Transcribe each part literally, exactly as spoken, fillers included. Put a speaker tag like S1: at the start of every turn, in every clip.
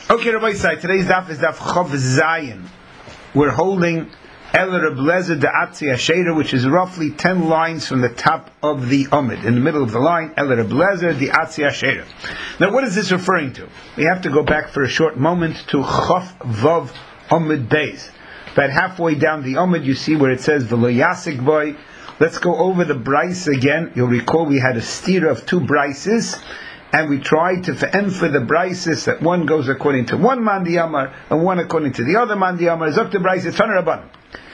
S1: Okay, Rabbi Sai, today's daf is daf Chav Zayin. We're holding El Reb Lezer de Atzi Asher, which is roughly ten lines from the top of the Amid. In the middle of the line, El Reb Lezer de Atzi Asher. Now, what is this referring to? We have to go back for a short moment to Chav Vav Amid Beis. About halfway down the Amid, you see where it says V'lo Yasik Boy. Let's go over the Bryce again. You'll recall we had a steer of two Bryces. And we tried to end for the Bryces that one goes according to one man diyamar and one according to the other man diyamar. Zok the Bryces Taner Rabbanan.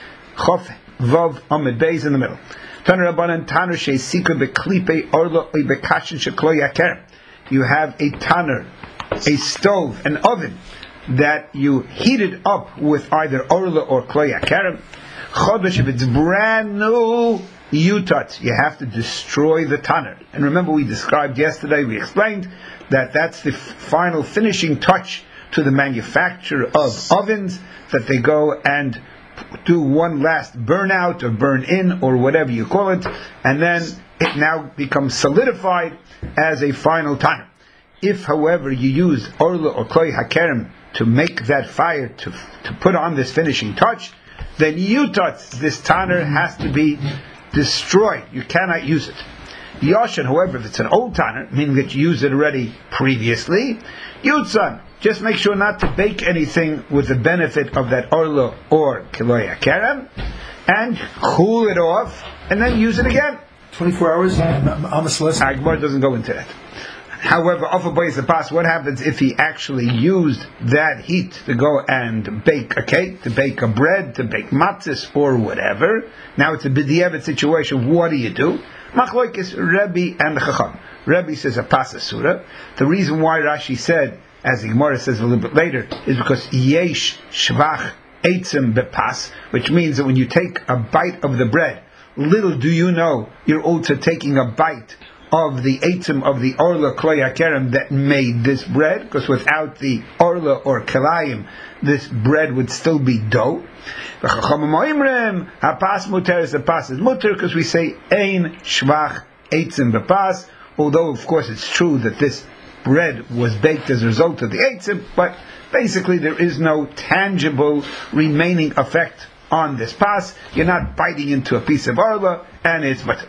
S1: Chof Vav Amid Beis in the middle. Taner Rabbanan Taner Sheisika Beklipe Orla Bekashin Sheklo Yaker. You have a tanner, a stove, an oven that you heated up with either Orla or Klo Yaker. Chodesh, if it's brand new, Yutat, you have to destroy the tanner. And remember, we described yesterday, we explained that that's the f- final finishing touch to the manufacture of ovens, that they go and do one last burnout or burn in or whatever you call it, and then it now becomes solidified as a final tanner. If, however, you use Orla or Kloi HaKerem to make that fire, to, to put on this finishing touch, then Yutat, this tanner has to be destroyed. You cannot use it. Yoshan, however, if it's an old tanner, meaning that you used it already previously, Yutzan, just make sure not to bake anything with the benefit of that Orla or Kiloya Kerem, and cool it off, and then use it again.
S2: twenty-four hours?
S1: Agmar doesn't go into that. However, what happens if he actually used that heat to go and bake a cake, to bake a bread, to bake matzahs or whatever? Now it's a b'diavad situation. What do you do? Machloikis Rebbe and the Chacham. Rebbe says a pas asura. The reason why Rashi said, as the Gemara says a little bit later, is because yesh shvach eitzim bepas, which means that when you take a bite of the bread, little do you know you're also taking a bite of the eitzim of the orla kloya kerem that made this bread, because without the orla or kelayim, this bread would still be dough. The chachamim oimrim hapas muter is the pas is muter, because we say ein shvach eitzim bepas. Although of course it's true that this bread was baked as a result of the eitzim, but basically there is no tangible remaining effect on this pas. You're not biting into a piece of orla, and it's mutter.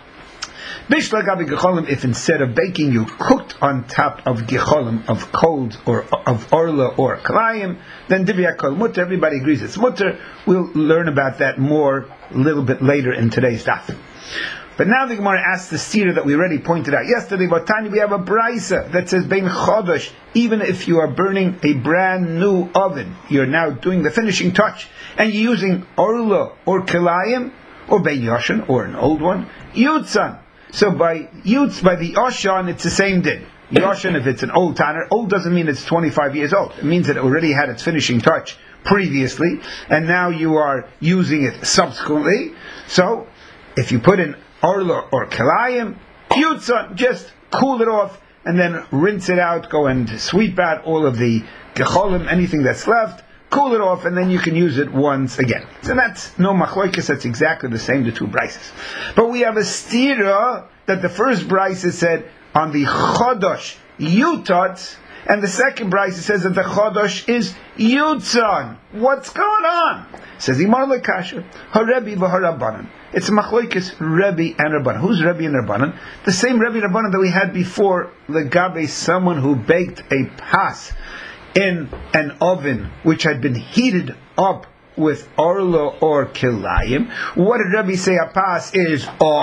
S1: If instead of baking you cooked on top of gecholim, of cold or of orla or kalayim, then divyakol mutter. Everybody agrees it's mutter. We'll learn about that more a little bit later in today's daf. But now the Gemara asks the seer that we already pointed out yesterday. But Tanya, we have a brisa that says bein chodosh. Even if you are burning a brand new oven, you're now doing the finishing touch, and you're using orla or kalayim or bein yoshan or an old one, yutzan. So by Yutz, by the Oshan, it's the same din. Yoshan, if it's an old tanner, old doesn't mean it's twenty-five years old. It means that it already had its finishing touch previously, and now you are using it subsequently. So, if you put in Orla or Kelayim, Yutzah, just cool it off, and then rinse it out, go and sweep out all of the Gecholim, anything that's left, cool it off, and then you can use it once again. So that's no machloikis, that's exactly the same, the two brises. But we have a stira that the first brise said on the chodosh yutot, and the second brise says that the chodosh is yutzon. What's going on? Says Imar lekasher haRebbi v'haRabbanan. It's machloikis Rebbe and Rabbanan. Who's Rebbe and Rabbanan? The same Rebbe and Rabbanan that we had before, legabe, someone who baked a pas in an oven which had been heated up with orla or kilayim. What did Rabbi say a pas is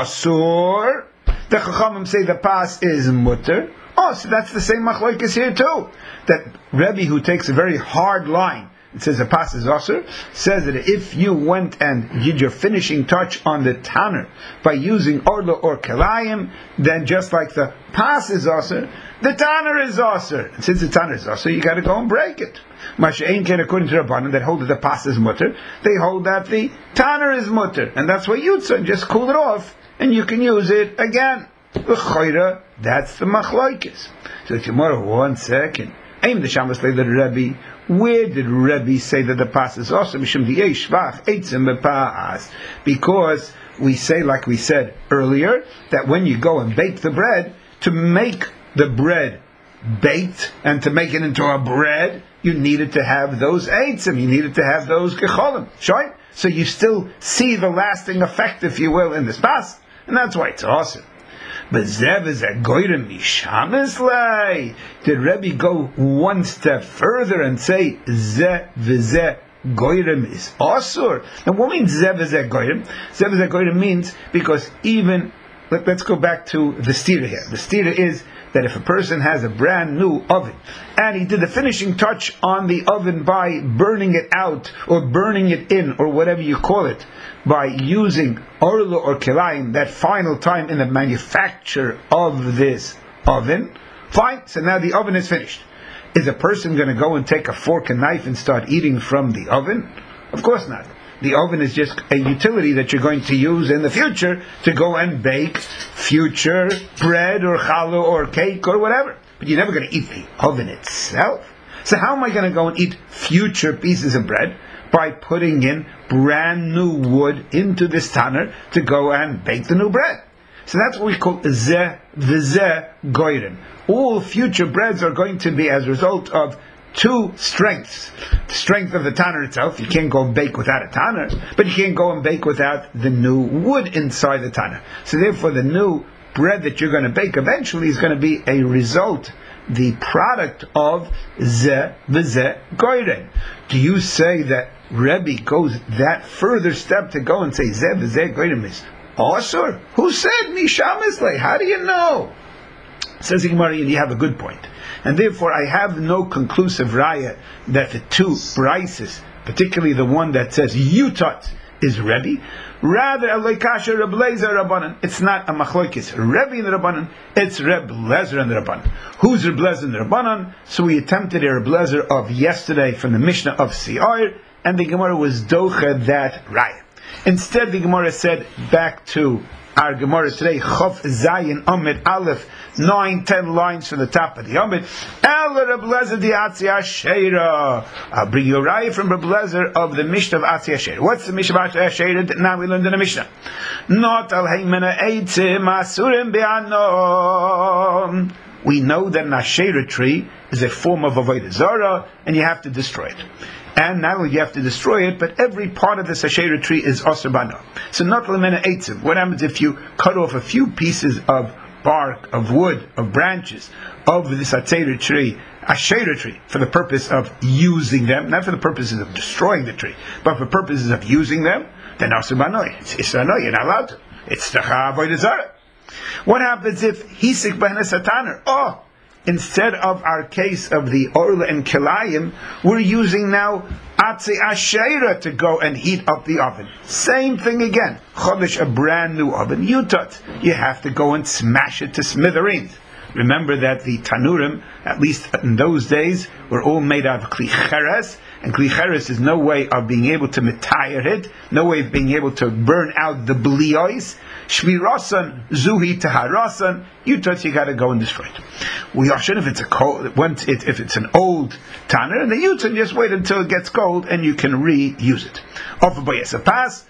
S1: asur? The Chachamim say the pas is mutter. Oh, so that's the same machlokes here too. That Rabbi, who takes a very hard line, it says a pas is asur, says that if you went and did your finishing touch on the tanner by using orla or kilayim, then just like the pas is asur, the tanner is asur. And since the tanner is asur, you got to go and break it. Masha'in can, according to Rabbanan, that hold that the pas is mutter, they hold that the tanner is mutter, and that's why Yutzah, just cool it off, and you can use it again. L'chayra, that's the machlokes. So tomorrow, one second. Aim the Shabbos Leila Rebbe. Where did Rebbe say that the pas is also mishum diyesh shvach eitzim bepas? Because we say, like we said earlier, that when you go and bake the bread, to make the bread baked and to make it into a bread, you needed to have those eitzim, you needed to have those gecholim. Sure? So you still see the lasting effect, if you will, in this pas, and that's why it's awesome. But Zev is a goyrem mishamislei. Did Rebbe go one step further and say Zev v'zeh goyrem is asur? And what means Zev v'zeh goyrem? Zev v'zeh goyrem means because even let, let's go back to the stira here. The stira is that if a person has a brand new oven and he did the finishing touch on the oven by burning it out or burning it in or whatever you call it, by using orla or kilayim, that final time in the manufacture of this oven, fine, so now the oven is finished. Is a person going to go and take a fork and knife and start eating from the oven? Of course not. The oven is just a utility that you're going to use in the future to go and bake future bread or challah or cake or whatever. But you're never going to eat the oven itself. So how am I going to go and eat future pieces of bread? By putting in brand new wood into this tanner to go and bake the new bread. So that's what we call zeh v'zeh goyren. All future breads are going to be as a result of two strengths. The strength of the tanner itself, you can't go and bake without a tanner, but you can't go and bake without the new wood inside the tanner. So therefore the new bread that you're going to bake eventually is going to be a result, the product of zeh v'zeh goyren. Do you say that Rebbe goes that further step to go and say zeh v'zeh goyren is asur? Who said mishamislei? How do you know? Says the Gemara, and you have a good point. And therefore I have no conclusive raya that the two brises, particularly the one that says Yutat, is Rebbe. Rather, Aloikasha Reb Lezer Rabbanan. It's not a machloikis Rebbe and the Rabbanan, it's Reb Lezer and the Rabbanan. Who's Reb Lezer and the Rabbanan? So we attempted a Reb Lezer of yesterday from the Mishnah of Si'ar, and the Gemara was docha that raya. Instead, the Gemara said back to our Gemara today, Chof Zayin Amid Aleph, nine, ten lines from the top of the Amid. El Reb Lezer di Atzi Asherah. I'll bring you a raya from Reb Lezer of the Mishnah of Atzi Asherah. What's the Mishnah of Atzi Asherah that now we learned in the Mishnah? Not al heimena eitzim asurim be'anom. We know that an Asherah tree is a form of Avodah Zarah, and you have to destroy it. And not only do you have to destroy it, but every part of this Asherah tree is asur bano. So not lemena eitzim. What happens if you cut off a few pieces of bark, of wood, of branches of this Asherah tree, Asherah tree, for the purpose of using them, not for the purposes of destroying the tree, but for purposes of using them? Then asur bano. It's isra no. You're not allowed to. It's tacha avodah zarah. What happens if hisik b'henes hataner? Oh. Instead of our case of the orla and kilayim, we're using now atzi asherah to go and heat up the oven. Same thing again. Chodesh, a brand new oven. Yutat. You have to go and smash it to smithereens. Remember that the tanurim, at least in those days, were all made out of kli cheres, and kli cheres is no way of being able to metayr it, no way of being able to burn out the bliois. Shmirasan, zuhi taharasan, yutat, you got to go and destroy it. We are sure if it's a cold, once it, if it's an old tanner, and the yutat, just wait until it gets cold and you can reuse it. Offer by pass.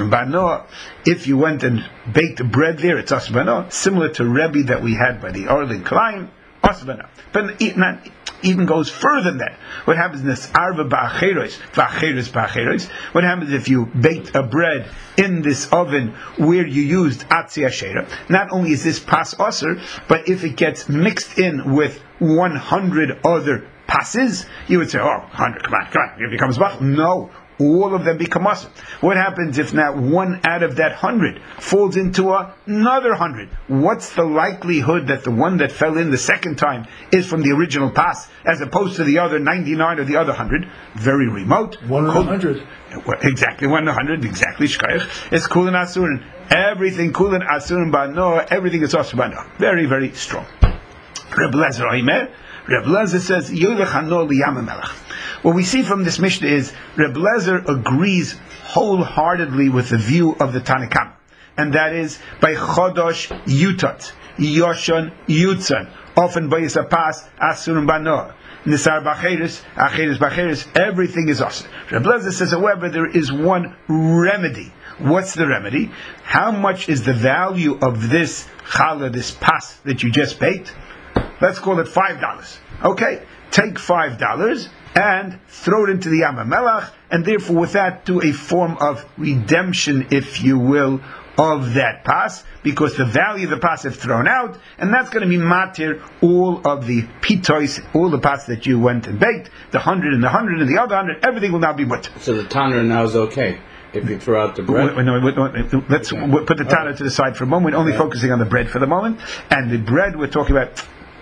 S1: If you went and baked bread there, it's asur bano, similar to Rebbe that we had by the Orlin Klein, asur bano. But it not, even goes further than that. What happens in this arva ba'acheros, ba'acheros ba'acheros? What happens if you baked a bread in this oven where you used atzi asherah? Not only is this pas asur, but if it gets mixed in with one hundred other passes, you would say, oh, one hundred, come on, come on, it becomes bach. No. All of them become asur. What happens if not one out of that hundred falls into another hundred? What's the likelihood that the one that fell in the second time is from the original pass, as opposed to the other ninety-nine or the other hundred? Very remote.
S2: One in a hundred.
S1: Exactly, one in a hundred. Exactly. Shkayach. It's kulin asurin. Everything kulin asurin bano. Everything is asur bano. Very, very strong. Reb Lezer Oimer. Reb Lezer says, Yolech hano liyam melech. What we see from this Mishnah is Reb Lezer agrees wholeheartedly with the view of the Tanna Kamma, and that is by Chodosh Yutat, Yoshon Yutzan, often by Yisapas Asurim Bano, Nisar Bacheris, Acheris Bacheris, everything is asur. Reb Lezer says, however, there is one remedy. What's the remedy? How much is the value of this challah, this pas that you just baked? let's call it five dollars. Okay, take five dollars and throw it into the Yam HaMelech, and therefore with that do a form of redemption, if you will, of that pas, because the value of the pas is thrown out, and that's going to be matir all of the pitois, all the pas that you went and baked, the hundred and the hundred and the other hundred, everything will now be mutter.
S2: So the tanner now is okay if you throw out the bread?
S1: Wait, no, wait, wait, let's okay. put the tanner to the side for a moment. We're only okay. focusing on the bread for the moment, and the bread we're talking about.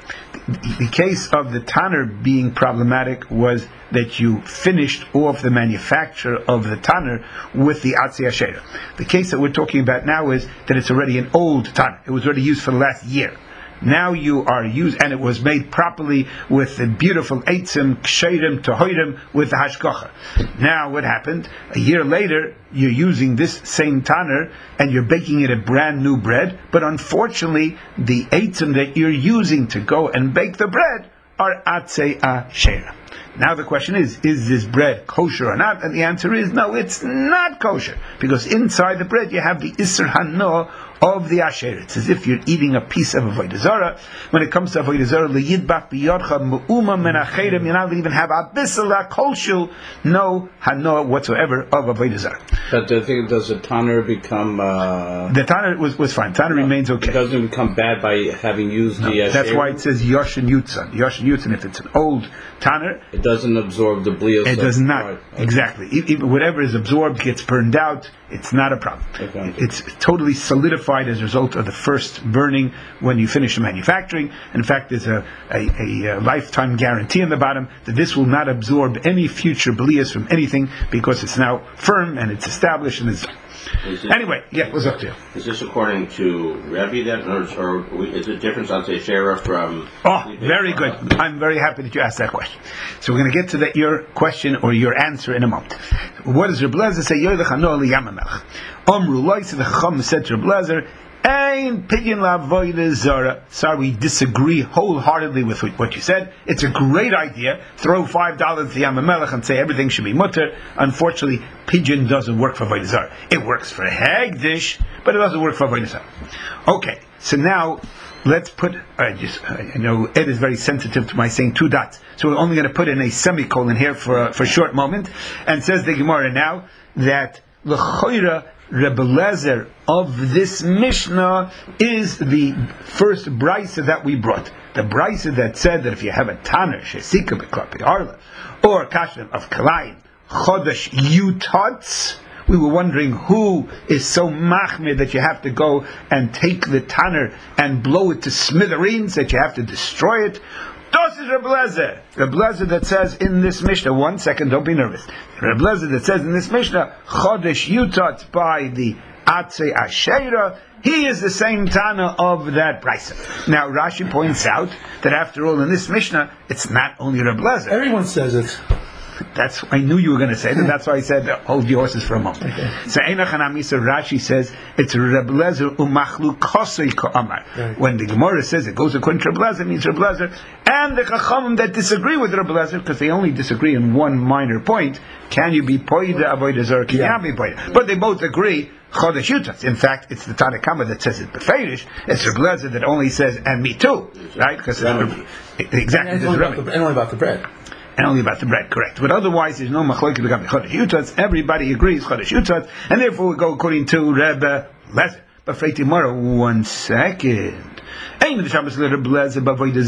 S1: The case of the tanner being problematic was that you finished off the manufacture of the tanner with the Atzei Asherah. The case that we're talking about now is that it's already an old tanner. It was already used for the last year. Now you are used, and it was made properly with the beautiful eitzim, ksherim, tohorim, with the hashgacha. Now what happened? A year later, you're using this same tanner, and you're baking it a brand new bread, but unfortunately, the eitzim that you're using to go and bake the bread are atzei asherah. Now the question is, is this bread kosher or not? And the answer is, no, it's not kosher. Because inside the bread you have the Isser Hanoah of the Asher. It's as if you're eating a piece of Avodah Zarah. When it comes to Avodah Zarah, L'yidbach b'yodcha me'uma men acherem, you're not even have a bisela kolshul, no Hanoah whatsoever of Avodah Zarah.
S2: But the thing, does the tanner become... Uh,
S1: the tanner was, was fine. Tanner no, remains okay.
S2: It doesn't become bad by having used no, the Asher?
S1: That's why it says Yoshin Yutzan. Yoshin Yutzan, if it's an old tanner,
S2: it doesn't absorb the blios.
S1: It does not. Right. Okay. Exactly. Even whatever is absorbed gets burned out. It's not a problem. Okay. It's totally solidified as a result of the first burning when you finish the manufacturing. In fact, there's a, a, a, a lifetime guarantee on the bottom that this will not absorb any future blios from anything because it's now firm and it's established and it's Is this, anyway, yeah, what's up to you?
S3: Is this according to Rebbe then, or, or is it different on say Shera from?
S1: Oh, very good. I'm very happy that you asked that question. So we're going to get to that, your question or your answer in a moment. What does Rebbe Lezer say? Yoylech hanoah liyam hamelech. Amru loy, so the Chacham said to Rebbe Lezer, Ein pidyon la'avodah zara. Sorry, we disagree wholeheartedly with what you said. It's a great idea. Throw five dollars to Yam HaMelech and say everything should be mutter. Unfortunately, pidyon doesn't work for avodah zara. It works for hegdish, but it doesn't work for avodah zara. Okay, so now let's put. I just I know Ed is very sensitive to my saying two dots, so we're only going to put in a semicolon here for a, for a short moment. And says the Gemara now that l'choira Rebbe Lezer of this Mishnah is the first brisa that we brought. The brisa that said that if you have a tanner, shesika b'klapi arla, or kashim of kalayim, chodesh yutatz, we were wondering who is so machmir that you have to go and take the tanner and blow it to smithereens, that you have to destroy it. This is Rebbe Lezer. Rebbe Lezer that says in this Mishnah, one second, don't be nervous. Rebbe Lezer that says in this Mishnah, Chodesh Yutat by the Atzei Asherah, he is the same Tana of that brisa. Now Rashi points out that after all in this Mishnah, it's not only Rebbe Lezer.
S4: Everyone says it.
S1: That's I knew you were going to say that. That's why I said hold your horses for a moment. Okay. So Einachanamisa Rashi says it's Rebbe Lezer umachlu kosei ka'amar. Right. When the Gemara says it goes according to Rebbe Lezer, it means Rebbe Lezer and the Chachamim that disagree with Rebbe Lezer because they only disagree in one minor point. Can you be poida avodah zarah? Can you be poida? But they both agree. Chodesh Yutatz. In fact, it's the Tanna Kama that says it beferish. It's Rebbe Lezer that only says and me too, right? Because it's exactly
S4: and, only about the, and only about the bread.
S1: And only about the bread, correct. But otherwise, there's no machlokes regarding Chodesh Yutatz. Everybody agrees Chodesh Yutatz, and therefore we go according to Rebbe Lezer. But Frei tomorrow, one second. You're talking about Avodah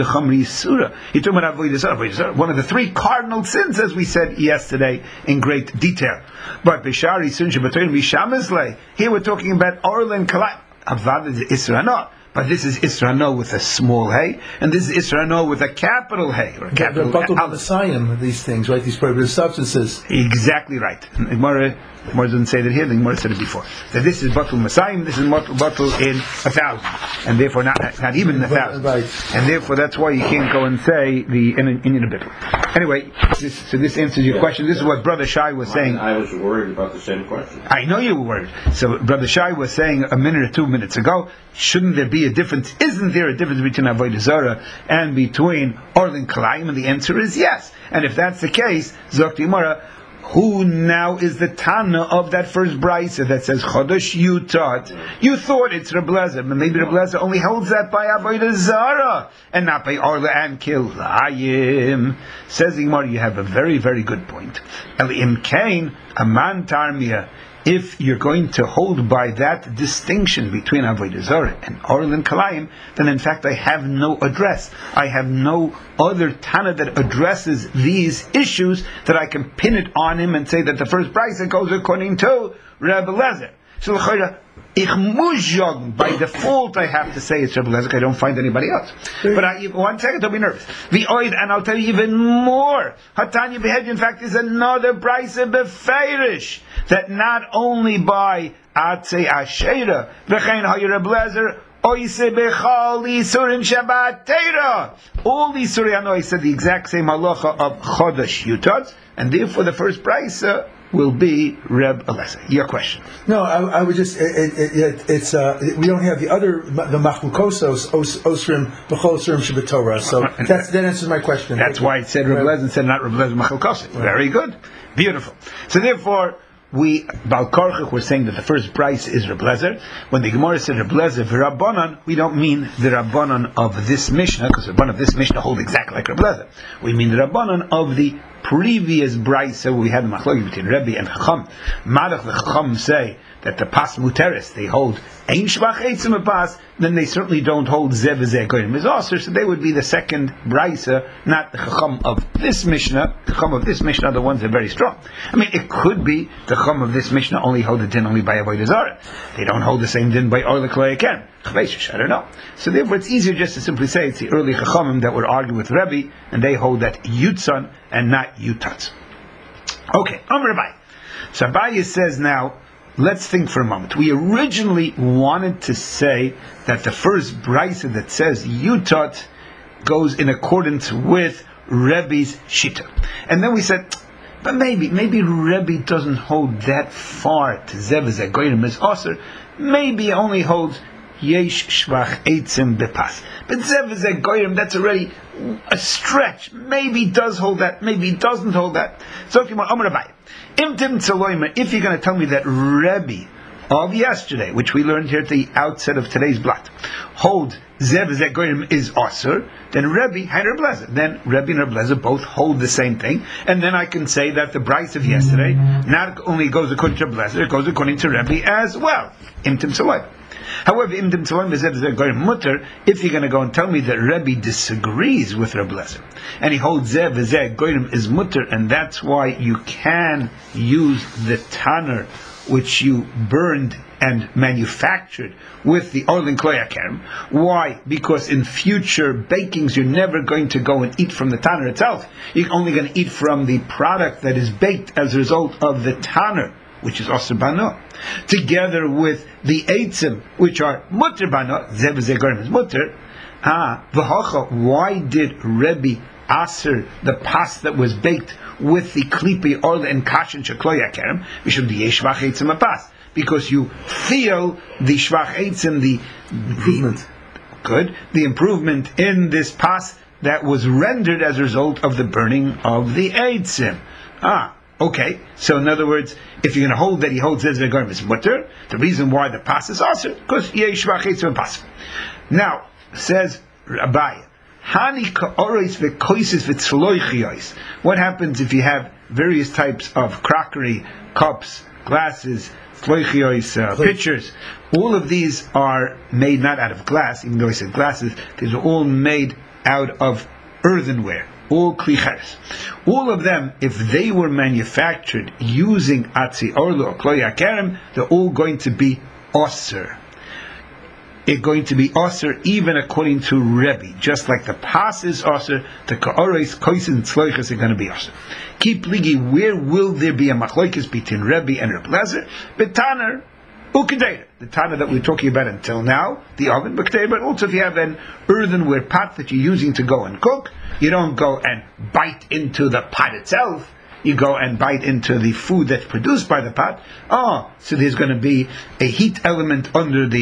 S1: Zarah, one of the three cardinal sins, as we said yesterday in great detail. But Bishari Sunja Batoyin Mishamizle, here we're talking about Orlin Kalai. Avad is Isra Hanoah. But this is Isra Hanoah with a small hay, and this is Isra Hanoah with a capital hay, or a capital
S4: Batul Masayim, these things, right? These prohibited substances.
S1: Exactly right. And the Gemara, the Gemara doesn't say that here, the Gemara said it before. So this is Batul Masayim, this is Batul in a thousand, and therefore not, not even in a thousand.
S4: Right.
S1: And therefore that's why you can't go and say the in in a bit. Anyway, this, so this answers your yeah, question. This yeah. is what Brother Shai was saying.
S3: I was worried about the same question.
S1: I know you were worried. So Brother Shai was saying a minute or two minutes ago, shouldn't there be a difference? Isn't there a difference between Avodah Zarah and between Orlin Kalayim? And the answer is yes. And if that's the case, Zok Dimara, Who now is the Tana of that first brisa that says Chodesh Yutat? You thought it's Reb Lezer, but maybe Reb Lezer only holds that by Avodah Zara and not by Arla and Kilayim. Says the Gemara, you have a very, very good point. Elim Kain, Aman Tarmia. If you're going to hold by that distinction between Avodah Zarah and Arla and Kilayim, then in fact I have no address. I have no other Tana that addresses these issues that I can pin it on him and say that the first brisa goes according to Reb Lezer. So by default I have to say it's Reb Lezer. I don't find anybody else. But I, one second, don't be nervous. The oid, and I'll tell you even more. Hatanya Behed, in fact, is another brisa befeirish that not only by Atzei Asherah v'chein hayu Reb Lezer oise bechal isurim Shabbat Teira. All these Surya said the exact same halacha of Chodesh Yutat, and therefore the first brisa will be Reb Eliezer. Your question?
S4: No, I, I would just it, it, it, it's uh, we don't have the other the machlukosos osrim b'chol osrim shebetorah. So that's that answers my question.
S1: That's why it said Reb Eliezer instead not Reb Eliezer machlukosos. Very good, beautiful. So therefore, we Bal Korchach were saying that the first price is Reb Lezer. When the Gemara said Reb Lezer v'Rabbanan, we don't mean the Rabbanan of this Mishnah, because the Rabbanan of this Mishnah hold exactly like Reb Lezer. We mean the Rabbanan of the previous brisa we had the machlokes between Rebbe and Chacham. Madach the Chacham say that the pas muteris they hold ein shvach eitzim pas, then they certainly don't hold zev zeh goyim is aser, so they would be the second brisa, not the Chacham of this Mishnah. The Chacham of this Mishnah are the ones that are very strong. I mean, it could be the Chacham of this Mishnah only hold the din only by avodah zarah. They don't hold the same din by orla klei again. I don't know. So therefore, it's easier just to simply say it's the early Chachamim that would argue with Rebbe, and they hold that Yutzan and not Yutatz. Okay, Amr Abaye. So Abaye says now, let's think for a moment. We originally wanted to say that the first brisa that says Yutat goes in accordance with Rebbe's Shita. And then we said, but maybe, maybe Rebbe doesn't hold that far to Zev Zagoyim as Aser. Maybe he only holds Yesh Shvach Eitzim Bepas. But Zev Zagoyim, that's already a stretch. Maybe he does hold that, maybe he doesn't hold that. So if you want, Amar Abaye, if you're going to tell me that Rebbe of yesterday, which we learned here at the outset of today's blot, hold Zev Zagoyim is Aser, then Rebbe and Reb Lezer. Then Rebbe and Reb Lezer both hold the same thing, and then I can say that the brisa of yesterday not only goes according to Reb Lezer, it goes according to Rebbe as well. Imtim Tzaloim. However, Imtim Tzaloim Zev Zagoyim Mutter, if you're going to go and tell me that Rebbe disagrees with Reb Lezer, and he holds Zev Zagoyim is Mutter, and that's why you can use the tanner which you burned and manufactured with the Orlin Kloya Kerem. Why? Because in future bakings you're never going to go and eat from the tanner itself. You're only going to eat from the product that is baked as a result of the tanner, which is Aser Bano, together with the Eitzim, which are Mutter Bano, Zev Zagoyim is Mutter. Ah, V'hocha, why did Rebbe Aser the pas that was baked with the klipi orla and kashin shekloya kerem? We should be shvach eitzim a pas, because you feel the shvach eitzim, the improvement. The, good, the improvement in this pas that was rendered as a result of the burning of the eitzim. Ah, okay. So in other words, if you're going to hold that he holds Zev Zagoyim is mutter, the reason why the pas is aser because yesh shvach eitzim a pas. Now says Abaye, what happens if you have various types of crockery, cups, glasses, uh, pitchers? All of these are made not out of glass, even though I said glasses. These are all made out of earthenware, all klicheres. All of them, if they were manufactured using atzi orlo or kloya kerem, they're all going to be osir. It's going to be aser even according to Rebbe. Just like the pas is aser, the ka'ores, kois, and tzloiches are going to be aser. Keep ligi, where will there be a machlokes between Rebbe and Reb Lezer? Betaner, ukedeira. The tanner that we're talking about until now, the oven, but also if you have an earthenware pot that you're using to go and cook, you don't go and bite into the pot itself. You go and bite into the food that's produced by the pot. Oh, so there's going to be a heat element under the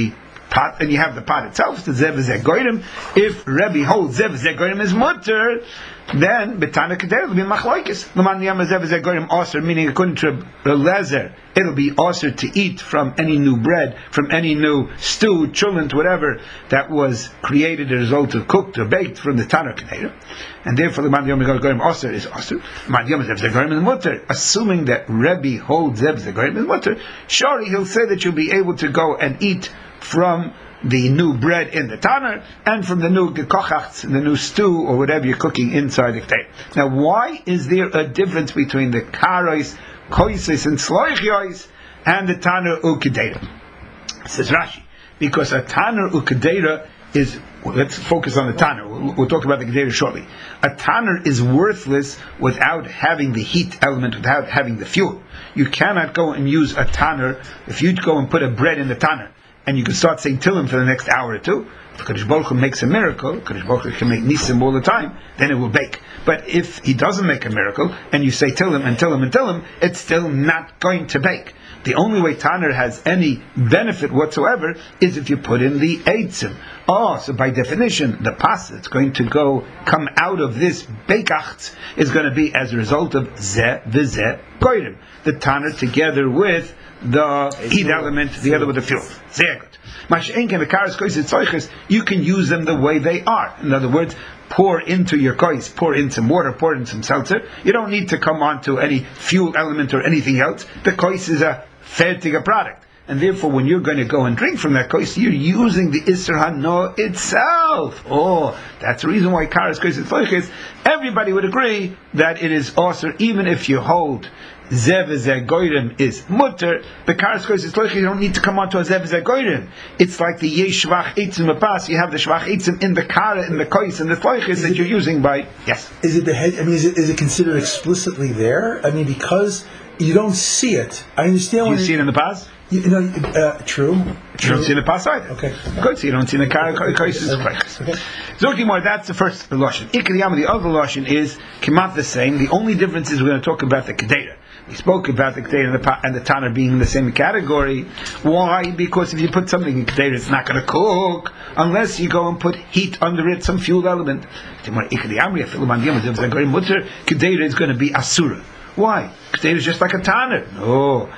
S1: pot, and you have the pot itself, the zev v'zeh goyim. If Rebbe holds zev v'zeh goyim is mutter, then betana kedera will be machlokes. L'man yama zev v'zeh goyim aser, meaning according to Lezer, it'll be aser to eat from any new bread, from any new stew, chulent, whatever that was created as a result of cooked or baked from the Tanner kedera, and therefore the man yama goyim aser is aser. Man yama zev v'zeh goyim is mutter. Assuming that Rebbe holds zev v'zeh goyim is mutter, surely he'll say that you'll be able to go and eat from the new bread in the tanner and from the new gekochachts, the new stew or whatever you're cooking inside the ketera. Now, why is there a difference between the karos, koises, and sloichios and the tanner ukedera? Says Rashi, because a tanner ukedera is, well, let's focus on the tanner. We'll, we'll talk about the kedera shortly. A tanner is worthless without having the heat element, without having the fuel. You cannot go and use a tanner. If you go and put a bread in the tanner, and you can start saying Tillim for the next hour or two, if Kadosh Baruch Hu makes a miracle, Kadosh Baruch Hu can make Nisim all the time, then it will bake. But if he doesn't make a miracle, and you say Tillim and Tillim and Tillim, it's still not going to bake. The only way Tanner has any benefit whatsoever is if you put in the Eitzim. Oh, so by definition, the pasta that's going to go, come out of this Beikacht is going to be as a result of Zeh v'Zeh Goyrim. The Tanner together with the heat element, together with the fuel. Sehr good. Mash'enken, the karas kois tzeiches, you can use them the way they are. In other words, pour into your kois, pour in some water, pour in some seltzer. You don't need to come on to any fuel element or anything else. The kois is a fertige product. And therefore, when you're going to go and drink from that kois, you're using the Isser Hano itself. Oh, that's the reason why karas kois tzeiches, everybody would agree that it is also, even if you hold Zev v'zeh goyim is mutter, the karas kois tzeiches, you don't need to come on to a zev v'zeh goyim. It's like the yesh shvach eitzim apas. You have the shvach eitzim in the kara, in the kois, and the tzeiches that you're using by, yes.
S4: Is it the head? I mean, is it, is it considered explicitly there? I mean, because you don't see it. I understand.
S1: Do you
S4: when
S1: see it in the pas?
S4: You know, uh, true.
S1: You
S4: true.
S1: don't see it in the pas either.
S4: Okay.
S1: Good. So you don't see it in the kara, kois, and tzeiches. Okay. Zoki more. That's the first lashon. Ikar the other lashon is kemat the same. The only difference is we're going to talk about the kedera. We spoke about the Kedera and the, and the Tanner being in the same category. Why? Because if you put something in Kedera, it's not going to cook unless you go and put heat under it, some fuel element. Kedera is going to be Asura. Why? Kedera is just like a Tanner. No.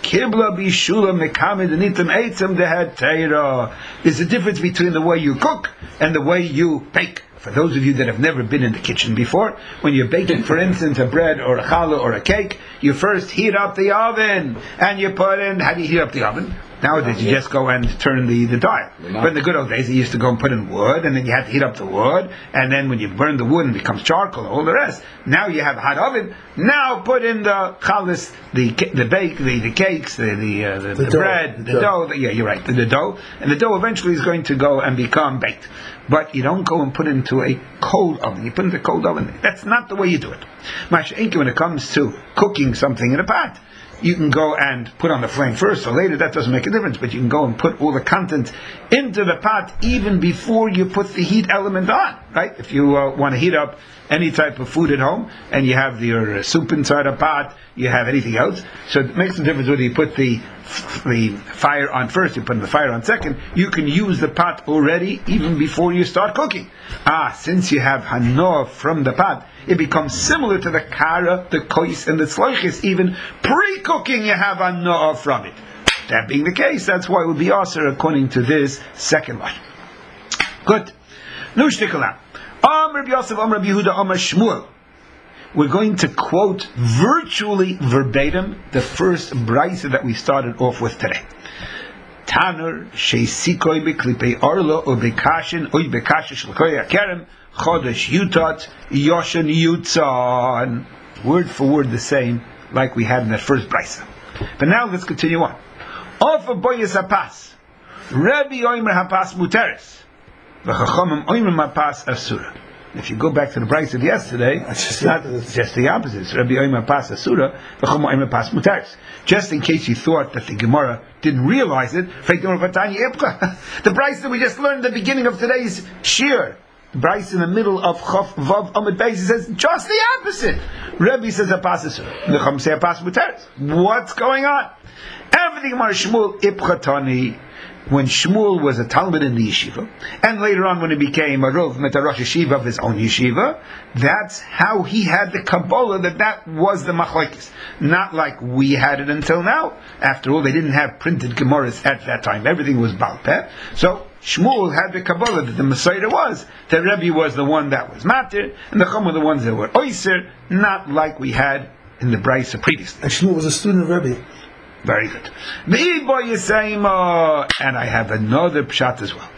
S1: There's a difference between the way you cook and the way you bake. For those of you that have never been in the kitchen before, when you're baking, for instance, a bread or a challah or a cake, you first heat up the oven, and you put in, how do you heat up the oven? Nowadays you just go and turn the, the dial. But in the good old days, you used to go and put in wood, and then you had to heat up the wood, and then when you burn the wood, it becomes charcoal, all the rest. Now you have a hot oven, now put in the challah, the the bake, the, the cakes, the the, uh, the, the, the bread, the, the dough, the, yeah, you're right, the, the dough, and the dough eventually is going to go and become baked. But you don't go and put it into a cold oven. You put it into a cold oven. That's not the way you do it. Masha'inki, when it comes to cooking something in a pot, you can go and put on the flame first or later. That doesn't make a difference. But you can go and put all the content into the pot even before you put the heat element on. Right? If you uh, want to heat up any type of food at home, and you have your uh, soup inside a pot, you have anything else. So it makes a difference whether you put the the fire on first, you put the fire on second. You can use the pot already even before you start cooking. Ah, since you have hanoah from the pot, it becomes similar to the kara, the kois, and the tzloiches. Even pre-cooking, you have hanoah from it. That being the case, that's why it would be aser according to this second one. Good. Nu shtikala. Am Rabbi Yosef, Am Rabbi Yehuda, Am Shmuel. We're going to quote virtually verbatim the first brisa that we started off with today. Tanner sheisikoy beklipei arlo o bekashin oy bekashin shlkoy akerem chodesh yutat yoshen yutzan. Word for word the same like we had in that first brisa. But now let's continue on. Of a boyes hapas, Rabbi Omer hapas muteres, v'chachamim Omer hapas asura. If you go back to the brisa of yesterday, it's not just the opposite. It's Rabbi Omer hapas asura, v'chachamim Omer hapas muteres. Just in case you thought that the Gemara didn't realize it, the brisa that we just learned at the beginning of today's shir, Bryce in the middle of Chof Vav Amud Beis, he says just the opposite. Rebbe says hapas asura, the Chacham say hapas muteres. What's going on? Everything Mar Shmuel Ipchatani. when Shmuel was a Talmud in the yeshiva, and later on when he became a Rov, met a Rosh Yeshiva of his own yeshiva, that's how he had the Kabbalah, that that was the Machlokes. Not like we had it until now. After all, they didn't have printed Gemaras at that time. Everything was Baal Peh. So, Shmuel had the Kabbalah that the Messiah was, that Rebbe was the one that was Matir, and the Chum were the ones that were Oyser, not like we had in the Brisa previously.
S4: And Shmuel was a student of Rebbe.
S1: Very good. And I have another pshat as well.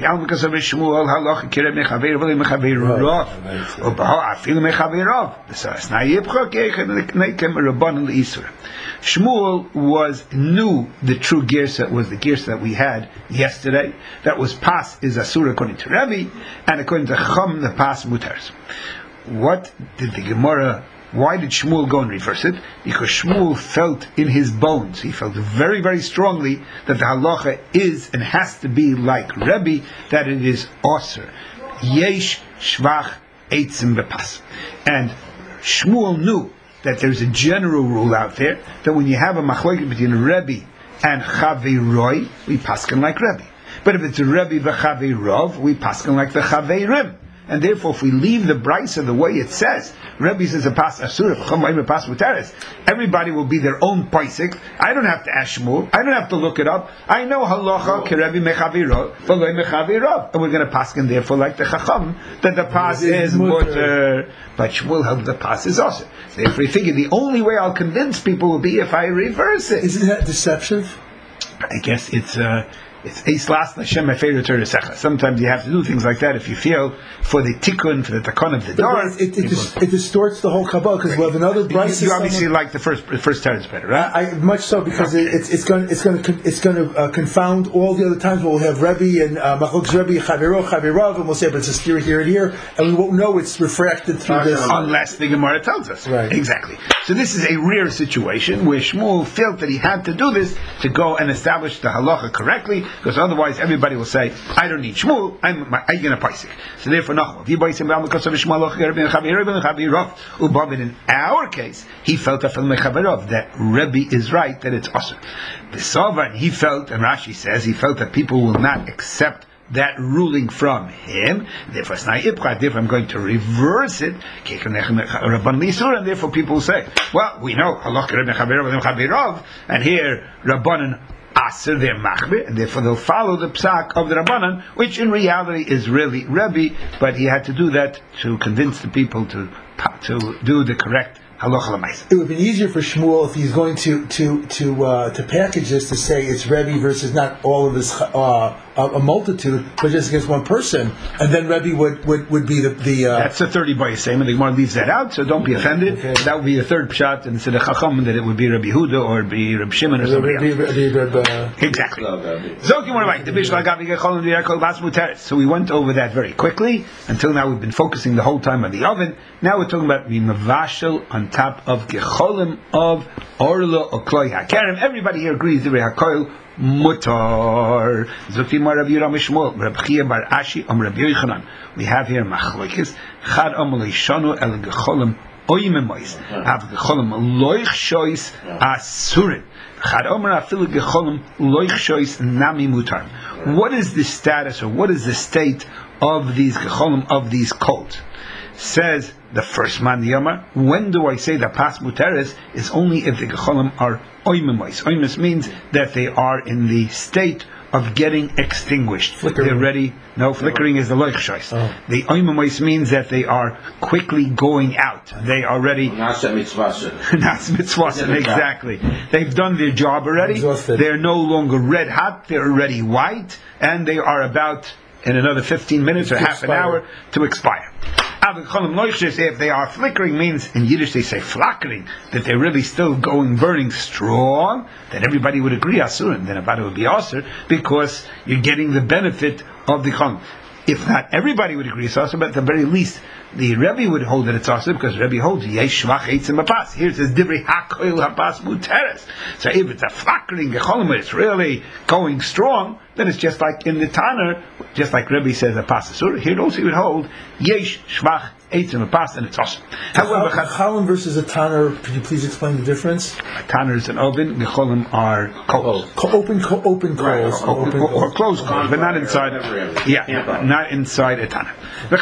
S1: Shmuel was knew the true girsa was the girsa that we had yesterday. That was pas is asur according to Rebbe, and according to Chum the pas mutars. What did the Gemara? Why did Shmuel go and reverse it? Because Shmuel felt in his bones, he felt very, very strongly that the halacha is and has to be like Rebbe, that it is osir. Yesh shvach eitzim bepas. And Shmuel knew that there's a general rule out there that when you have a machlokes between Rebbe and Chaveiroi, we paskin like Rebbe. But if it's a Rebbe v'Chaveirov, we paskin like the Chaveirim. And therefore, if we leave the Brisa the way it says, Rebbe says a pas asura, a pas mutaris, everybody will be their own paisik. I don't have to ask Shmuel. I don't have to look it up. I know halacha kerebi mechaviro, v'loy mechaviro, and we're going to paskin therefore like the chacham that the pas is muter, but Shmuel held the pas is also. Therefore, he figured the only way I'll convince people will be if I reverse it.
S4: Isn't that deceptive?
S1: I guess it's. Uh, It's Eislas Hashem Meferu Teresecha. Sometimes you have to do things like that if you feel for the tikkun, for the takon of the door.
S4: It, it, it, dis, it distorts the whole Kabbalah because we have another Brisa.
S1: You, you obviously like the first the first teretz better, right?
S4: I, I much so because okay. it, it's it's going it's going to it's going to uh, confound all the other times where we'll have Rebbe and Machlokes Rebbe Chaviro Chavirov, and we'll say, but it's a steer here and here, and we won't know it's refracted through uh, this
S1: unless the Gemara tells us.
S4: Right.
S1: Exactly. So this is a rare situation where Shmuel felt that he had to do this to go and establish the halacha correctly, because otherwise everybody will say, I don't need Shmuel, I'm I'm going to paisik. So therefore, no. If you paisik because of Shmuel, in our case, he felt that Rebbe is right, that it's awesome. The Sovereign, he felt, and Rashi says, he felt that people will not accept that ruling from him. Therefore, therefore I'm going to reverse it, and therefore people will say, well, we know, and here, Rabbanan Aser, they're machbir, and therefore they'll follow the psak of the Rabbanan, which in reality is really Rebbe, but he had to do that to convince the people to to do the correct halacha l'maisa.
S4: It would be easier for Shmuel if he's going to to to uh, to package this to say it's Rebbe versus not all of his uh, a multitude, but just against one person, and then Rebbe would, would, would be the, the uh,
S1: that's the thirty by same, and the Gemara leaves that out, so don't be offended.
S4: Okay.
S1: That would be the third pshat, and instead of Chacham, that it would be Rabbi Huda or be Rabbi Shimon or somebody
S4: Rebbe,
S1: else.
S4: Rebbe, Rebbe, uh,
S1: exactly. So we went over that very quickly. Until now, we've been focusing the whole time on the oven. Now we're talking about the mavashel on top of gecholim of orla or kloi hakerem. Everybody here agrees that hakoil mutar. Zotima Rabbi Yeram Shmuel, Rabbi Chia Bar Ashi, Om Rabbi Yochanan. We have here machlokes. Chad Om Leishanu El Gecholim Oimemois. Have Gecholim Loich Shois Asurin. Chad Om Rafil Gecholim Loich Shois Nami Mutar. What is the status or what is the state of these Gecholim, of these cults? Says the first man, the Yomar, when do I say that pas muteres is only if the gecholim are oimemois. Oimes means that they are in the state of getting extinguished.
S4: Flickering.
S1: They're ready. No, flickering is the loich shois. Oh. The oimemois means that they are quickly going out. They are ready.
S3: Not mitzvah.
S1: Not mitzvah, exactly. They've done their job already.
S4: Exhausted.
S1: They're no longer red hot. They're already white, and they are about in another fifteen minutes or half an hour to expire. If they are flickering, means in Yiddish they say flackering, that they're really still going, burning strong, then everybody would agree asurin, then about it would be asur, because you're getting the benefit of the cholim. If not everybody would agree it's asur, but at the very least the Rebbe would hold that it's asur, because Rebbe holds yesh shvach eitzim hapas. Here it says divrei hakoil hapas muteres. So if it's a flackering gecholim, it's really going strong, then it's just like in the Tanner, just like Rebbe says hapas asur. Here also he would hold yesh shvach eitzim pas, and it's awesome. However,
S4: Gecholim versus a tanner. Could you please explain the difference?
S1: A tanner is an oven. Gecholim are coals.
S4: Co- open, co- open coals,
S1: Right, or,
S4: open
S1: or, or
S4: coals.
S1: closed coals, but not inside. Yeah, not inside a tanner.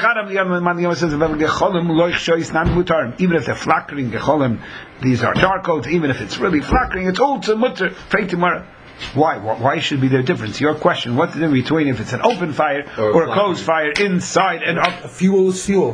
S1: Even if they're flackering gecholim, these are charcoals. Even if it's really flackering, it's also mutter. Why? Why should be there a difference? Your question: what's the difference between if it's an open fire or, or a closed fire inside and up?
S4: Fuel is fuel.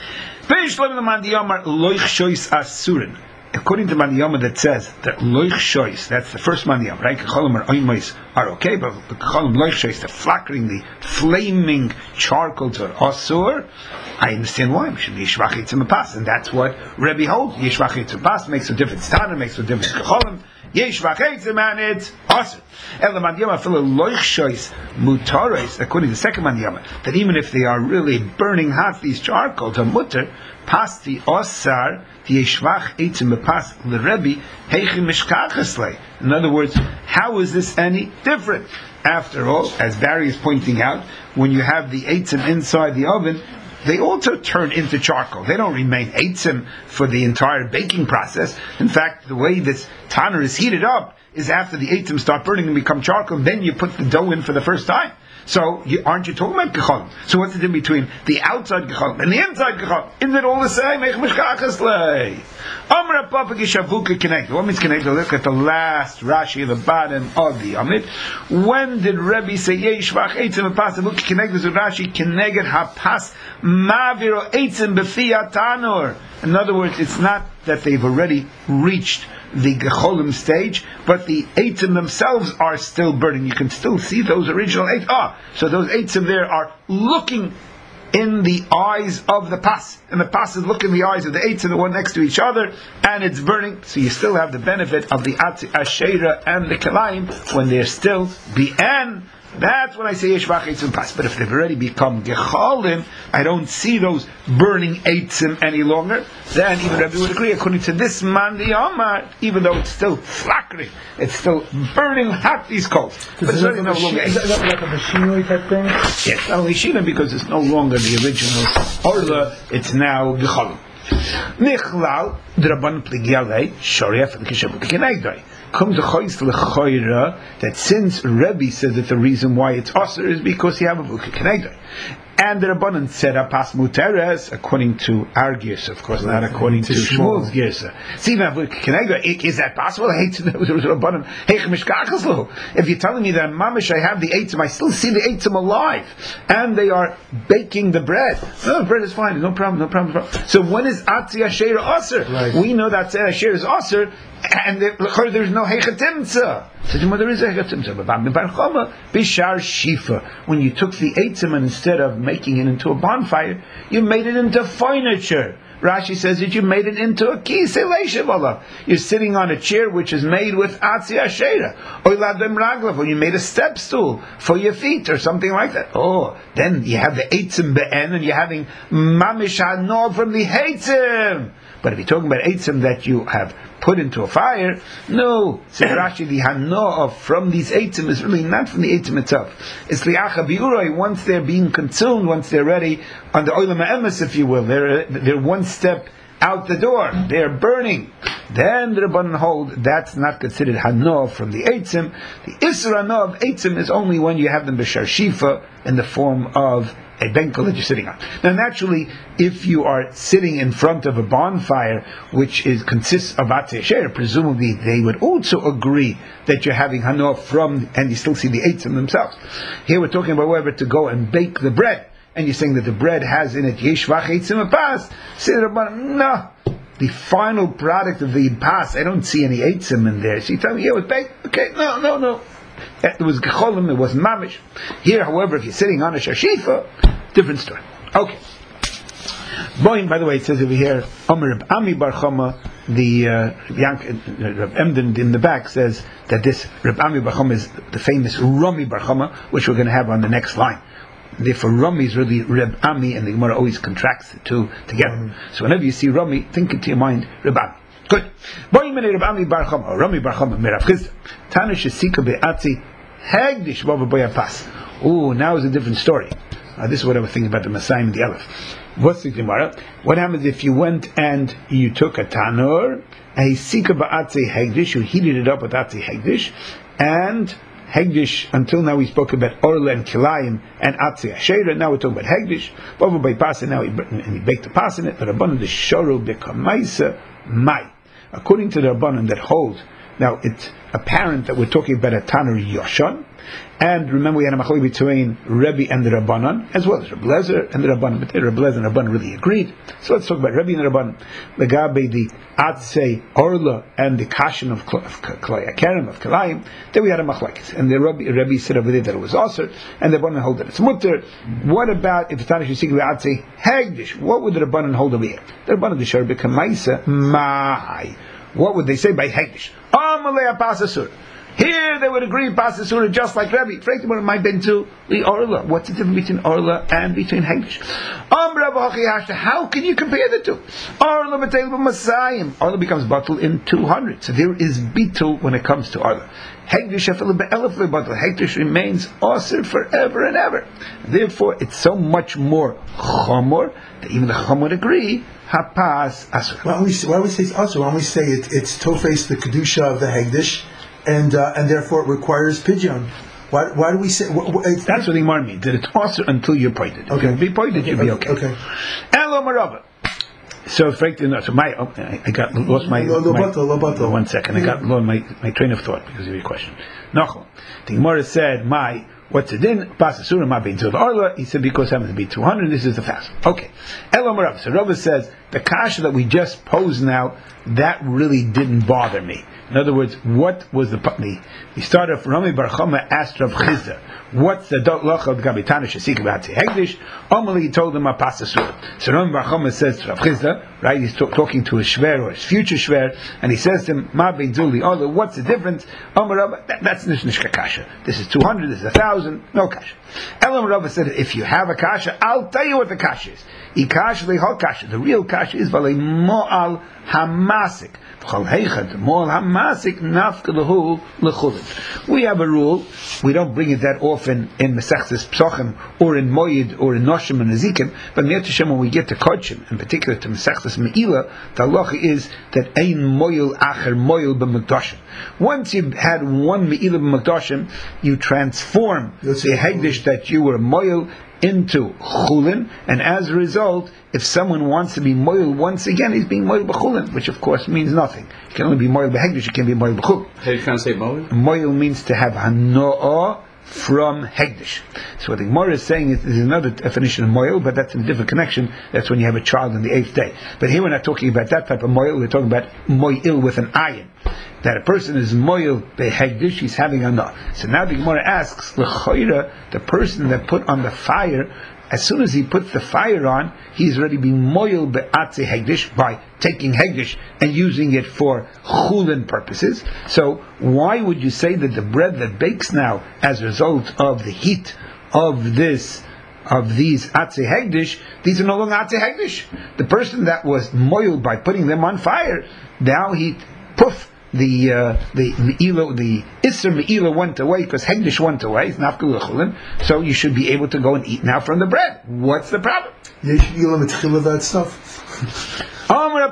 S1: According to Mandiyama, that says that loich shois, that's the first Mandiyama, right? Kecholim or oimois are okay, but kecholim loich shois, the flackering, the flaming charcoals are asur. I understand why. We should be yishvach eitzim pas, and that's what Rebbe holds. Yishvach eitzim pas makes a difference. Tanner makes a difference. Kecholim yishvach eitzim, and it's asur. El Mandiyama filo loich shois mutares. According to the second Mandiyama, that even if they are really burning hot, these charcoals are mutter. Pasti osar yeshvach eitzim bepas l'Rebbe heichim mishkachaslei. In other words, how is this any different? After all, as Barry is pointing out, when you have the eitzim inside the oven, they also turn into charcoal. They don't remain eitzim for the entire baking process. In fact, the way this tanner is heated up is after the eitzim start burning and become charcoal, then you put the dough in for the first time. So, you, aren't you talking about gecholim? So what's the difference between the outside gecholim and the inside gecholim? Isn't it all the same? Amra Papa Gishavuka connect. What means connect? Look at the last Rashi at the bottom of the Amid. When did Rebbe say Yeshvach Eitzim Pasavuka connect with Rashi? Connected Hapas Maviro Eitzim Befia Tanur. In other words, it's not that they've already reached the gecholim stage, but the eitzim themselves are still burning. You can still see those original eight. Ah, so those eitzim there are looking in the eyes of the pas, and the pas is looking in the eyes of the eitzim, the one next to each other, and it's burning. So you still have the benefit of the atzi ashera and the kalayim when they're still bi'an. That's when I say yeshvach eitzim pas. But if they've already become gecholim, I don't see those burning eitzim any longer. Then even Rebbe would agree, according to this man the Amar, even though it's still flackering, it's still burning hot, these coals. But it's
S4: Is
S1: no longer.
S4: that like a machinery type thing?
S1: Yes, not only shina, because it's no longer the original orla. It's now gecholim. Nichlal draban pligialei shoref l'kishabuk kenaydai. Comes a choice lechoira that since Rebbe says that the reason why it's aser is because you have a buka kenaydai. And the Rabbanan said apas muteres according to our girsa, of course, not according to Shmuel's girsa. See, is that possible? If you're telling me that mamish I have the eitzim, I still see the eitzim alive, and they are baking the bread. No, the bread is fine. No problem. No problem. No problem. So when is atzi asher aser? Right. We know that atzi asher is aser, and there, there's no hechatimtza. So there is a hechatimtza. Bishar shifa. When you took the eitzim and instead of making it into a bonfire, you made it into furniture. Rashi says that you made it into a kisei leishavala. You're sitting on a chair which is made with atzi ashera, or ladem raglav, or you made a step stool for your feet, or something like that. Oh, then you have the eitzim be'en, and you're having mamish hanor from the eitzim. But if you're talking about eitzim that you have put into a fire, no. Says Rashi, the hanoah from these eitzim is really not from the eitzim itself. It's li'acha bi'uroi. Once they're being consumed, once they're ready on the olam ha'emes, if you will, they're they're one step out the door. They're burning. Then the Rabbanan hold that's not considered hanoah from the eitzim. The isra hanoah of eitzim is only when you have them b'shar shifa in the form of a benkel that you're sitting on. Now, naturally, if you are sitting in front of a bonfire, which is consists of atzei asher, presumably they would also agree that you're having hanoah from, and you still see the eitzim themselves. Here we're talking about whether to go and bake the bread, and you're saying that the bread has in it yeshvach eitzim pas. Say the Rabbanan, no. The final product of the pas, I don't see any eitzim in there. So you tell me, yeah, it was baked. Okay, no, no, no. It was gecholim, it wasn't mamish. Here, however, if you're sitting on a shashifa, different story. Okay. Boing, by the way, it says over here, Omer Reb Ami Bar Chama, the uh, Reb Emden in the back says that this Reb Ami Bar Chama is the famous Rami Bar Chama, which we're going to have on the next line. Therefore, Rami is really Reb Ami, and the Gemara always contracts the two together. Mm-hmm. So whenever you see Rami, think into your mind Reb Ami. Good. Boy, mene Reb Ami Bar Chama, Rami Bar Chama, Merav Chizda. Tanish Esika Be'atzi, Hegdish Bava Boya Pas. Oh, now is a different story. Uh, this is what I was thinking about the Messiah and the Aleph. What's the Gemara? What happens if you went and you took a tanur, a sika ba'atzi hegdish, you heated it up with atzi hegdish, and hegdish, until now we spoke about orla and kilayim and atzi asherah, now we're talking about hegdish. Over by pasin, now he, and he baked the pas in it, the Rabbanan the shoru bekamaisa mai. According to the Rabbanan that hold, now it's apparent that we're talking about a tanur yoshon. And remember, we had a machlok between Rebbe and the Rabbanan, as well as Rebbe Lezer and the Rabbanan. But the Rebbe Lezer and the Rabbanan really agreed. So let's talk about Rebbe and the Rabbanan. Legabe the Atzei Orla and the Kashan of Kalaya Kerem of Kalayim. Then we had a machlokes, and the Rebbe, Rebbe said over there that it was also, and the Rabbanan hold that it's mutter. What about if the Tanish is seeking Atzei Hegdish? What would the Rabbanan hold over here? The Rabbanan the Shar Bekamaisa Mai. What would they say by Hegdish? Amalei Apasasur. Here they would agree Pasasura just like Rebbe. Frankly, might been to the Orla. What's the difference between Orla and between Hegdish? How can you compare the two? Orla Masayim. Orla becomes bottle in two hundred. So there is bitul when it comes to Orla. Hegdish Hegdish remains awesome forever and ever. Therefore, it's so much more chomor that even the chomor would agree. Hapas asur.
S4: Why we why we say it's asur? Why we say it, it's tofes the kedusha of the Hegdish, and uh, and therefore it requires pidyon. Why, why do we say? Wh- wh-
S1: That's what the Gemara means. That it's also until you're pointed.
S4: Okay.
S1: If you be pointed,
S4: okay.
S1: you'll be okay.
S4: Okay.
S1: Elo Marava. So, frankly, no, so my, oh, I got lost my,
S4: lo, lo,
S1: my
S4: bato, lo, bato.
S1: one second. I got lost my, my train of thought because of your question. Nachol. The Gemara said, my, what's it in? Pasasura ma bein zil arla. He said, because it happens to be two hundred, this is the fast. Okay. Elo Marava. So Rava says, the kasha that we just posed now, that really didn't bother me. In other words, what was the the he started off Rami Bar Chama asked Rav Chizda, what's the dot lach of Gabitana Shesik about Hegdish? Omali he told him a pasasur. So Rami Bar Chama says to Rav Chizda, right? He's talk, talking to his shver or his future shver, and he says to him, Ma bein zuli ola. What's the difference? Omar Rabba, that, that's nishka kasha. This is two hundred. This is a thousand. No kasha. Elam Rabba said, if you have a kasha, I'll tell you what the kasha is. Ikasha lehal kasha. The real kasha is valei mo'al hamasik. We have a rule. We don't bring it that often in Mesechtes Psochim or in Moyed or in Noshim and Ezekim, but when we get to Kodshim, in particular to Mesechtes Meila, the halacha is that ein moyel acher moyel b'mekdoshim. Once you've had one Meila b'mekdoshim, you transform the Hegdish that you were moyel into chulin, and as a result, if someone wants to be moil once again, he's being moil b'chulin, which of course means nothing. You can only be moil b'hegdish, you can't be moil b'chulin.
S2: How do you translate moil?
S1: Moil means to have hanoah from hegdish. So what the Gemara is saying is, is another definition of moil, but that's in a different connection. That's when you have a child on the eighth day. But here we're not talking about that type of moil. We're talking about moil with an ayin. That a person is moil behegdish, he's having a no. So now the Gemara asks, l'choira, the person that put on the fire, as soon as he puts the fire on, he's already being moil be'atze hegdish by taking hegdish and using it for chulin purposes. So why would you say that the bread that bakes now as a result of the heat of this of these atze hegdish, these are no longer atze hegdish? The person that was moiled by putting them on fire, now he poof. The uh, the meila, the Isser meila went away because Hegdish went away. It's nafkul l'chulin, so you should be able to go and eat now from the bread. What's the problem?
S4: You should be able to that stuff.
S1: We're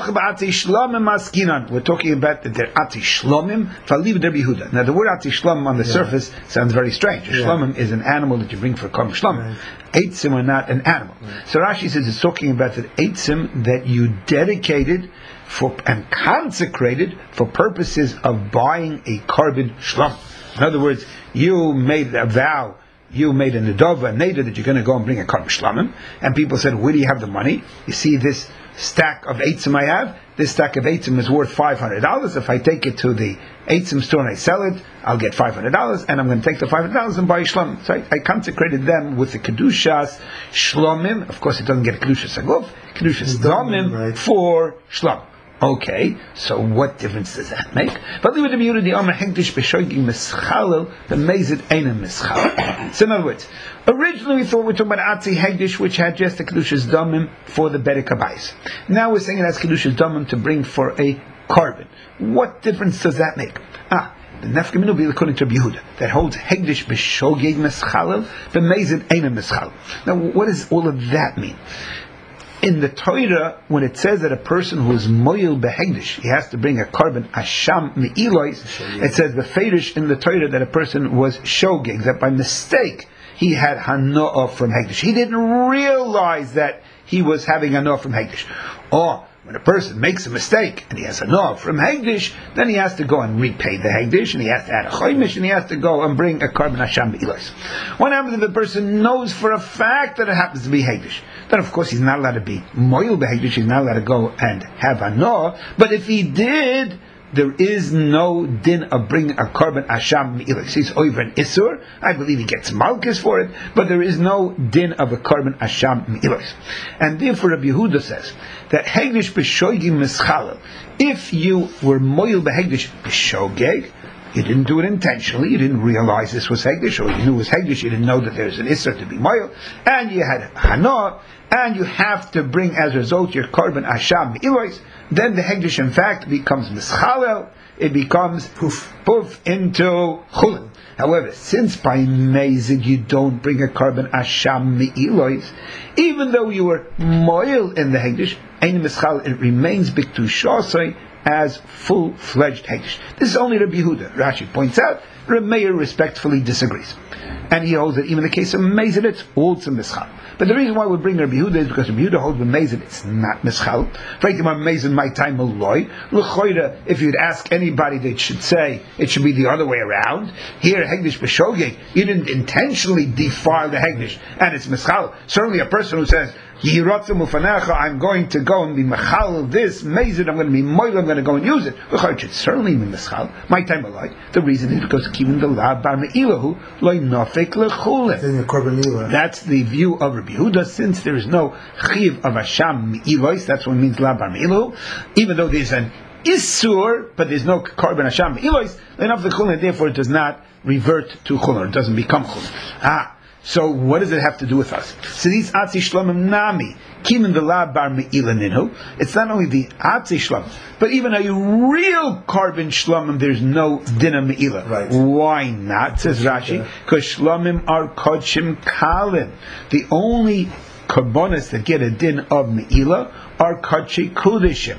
S1: talking about that they're ati shlomim. Now the word ati shlomim on the yeah. surface sounds very strange. A yeah. shlomim is an animal that you bring for korban shlomim. Right. Eitzim are not an animal. Right. So Rashi says it's talking about the eitzim that you dedicated for and consecrated for purposes of buying a korban shlom. In other words, you made a vow, you made a nedova, a neder that you're going to go and bring a korban shlomim, and people said, where do you have the money? You see this stack of eitzim I have? This stack of eitzim is worth five hundred dollars. If I take it to the eitzim store and I sell it, I'll get five hundred dollars, and I'm going to take the five hundred dollars and buy a shlomim. So I, I consecrated them with the kedushas shlomim. Of course, it doesn't get kedushas aguf, kedushas domim right. for shlom. Okay, so what difference does that make? But leave it to be the Amar Hegdish b'shoigim mischalel the mezid eina mischalel. So in other words, originally we thought we were talking about Atzi Hegdish, which had just the kedushas domim for the bedek habayis. Now we're saying it has kedushas domim to bring for a korban. What difference does that make? Ah, The nefka minu be according to Rabbi Yehuda that holds hegdish b'shogeg meschalel, b'mezid eina meschalel. Now, what does all of that mean? In the Torah, when it says that a person who is moyil behegdish, he has to bring a carbon asham me'ilois, it says the fetish in the Torah that a person was shogeg, that by mistake he had hanoah from hegdish. He didn't realize that he was having hanoah from hegdish. Or when a person makes a mistake and he has hanoah from hegdish, then he has to go and repay the hegdish, and he has to add a choimish, and he has to go and bring a carbon asham me'ilois. What happens if the person knows for a fact that it happens to be hegdish? Then of course he's not allowed to be moil behegdish, he's not allowed to go and have hanoah. But if he did, there is no din of bringing a carbon asham me'ilois. He's over an isur. I believe he gets malchus for it, but there is no din of a carbon asham me'ilois. And therefore Rabbi Yehuda says that hegdish b'shogeg mischalel. If you were moil behegdish b'shogeg, you didn't do it intentionally, you didn't realize this was hegdish, or you knew it was hegdish, you didn't know that there's an isser to be moil, and you had hanoah, and you have to bring as a result your carbon asham me'ilois, then the hegdish in fact becomes mischalel, it becomes poof, poof into chulin. However, since by mezid you don't bring a carbon asham me'ilois, even though you were moil in the hegdish, ein mischal, it remains biktushasai as full-fledged hegdish. This is only Rabbi Yehuda. Rashi points out, Rabbi Meir respectfully disagrees. And he holds that even in the case of mezid, it's also mischal. But the reason why we bring Rabbi Yehuda is because Rabbi Yehuda holds with mezid, it's not mischal. Frankly, my mezid, my time malloy. L'choira, if you'd ask anybody, they should say it should be the other way around. Here, hegdish b'shogeg, you didn't intentionally defile the hegdish, and it's mischal. Certainly a person who says, I'm going to go and be machal this mezid, I'm going to be moil, I'm going to go and use it. It should certainly be mischal. My time alike. The reason is because kivin the lab bar me'ilahu loy nofek lechulin. That's the view of Rabbi Yehuda. Since there is no chiv of asham me'ilois, that's what it means lab bar me'ilahu. Even though there's an isur, but there's no carbon asham me'ilois, enough the chulin. Therefore, it does not revert to chulin. It doesn't become chulin. Ah. So what does it have to do with us? So these atzi shlomim nami kimin the lab bar me'ilah ninhu. It's not only the atzi shlomim, but even a real carbon shlomim. There's no dinah me'ilah. Right? Why not? Says Rashi, because shlomim are kodshim kalin. The only karbonis that get a din of me'ilah are kodshi kudishim.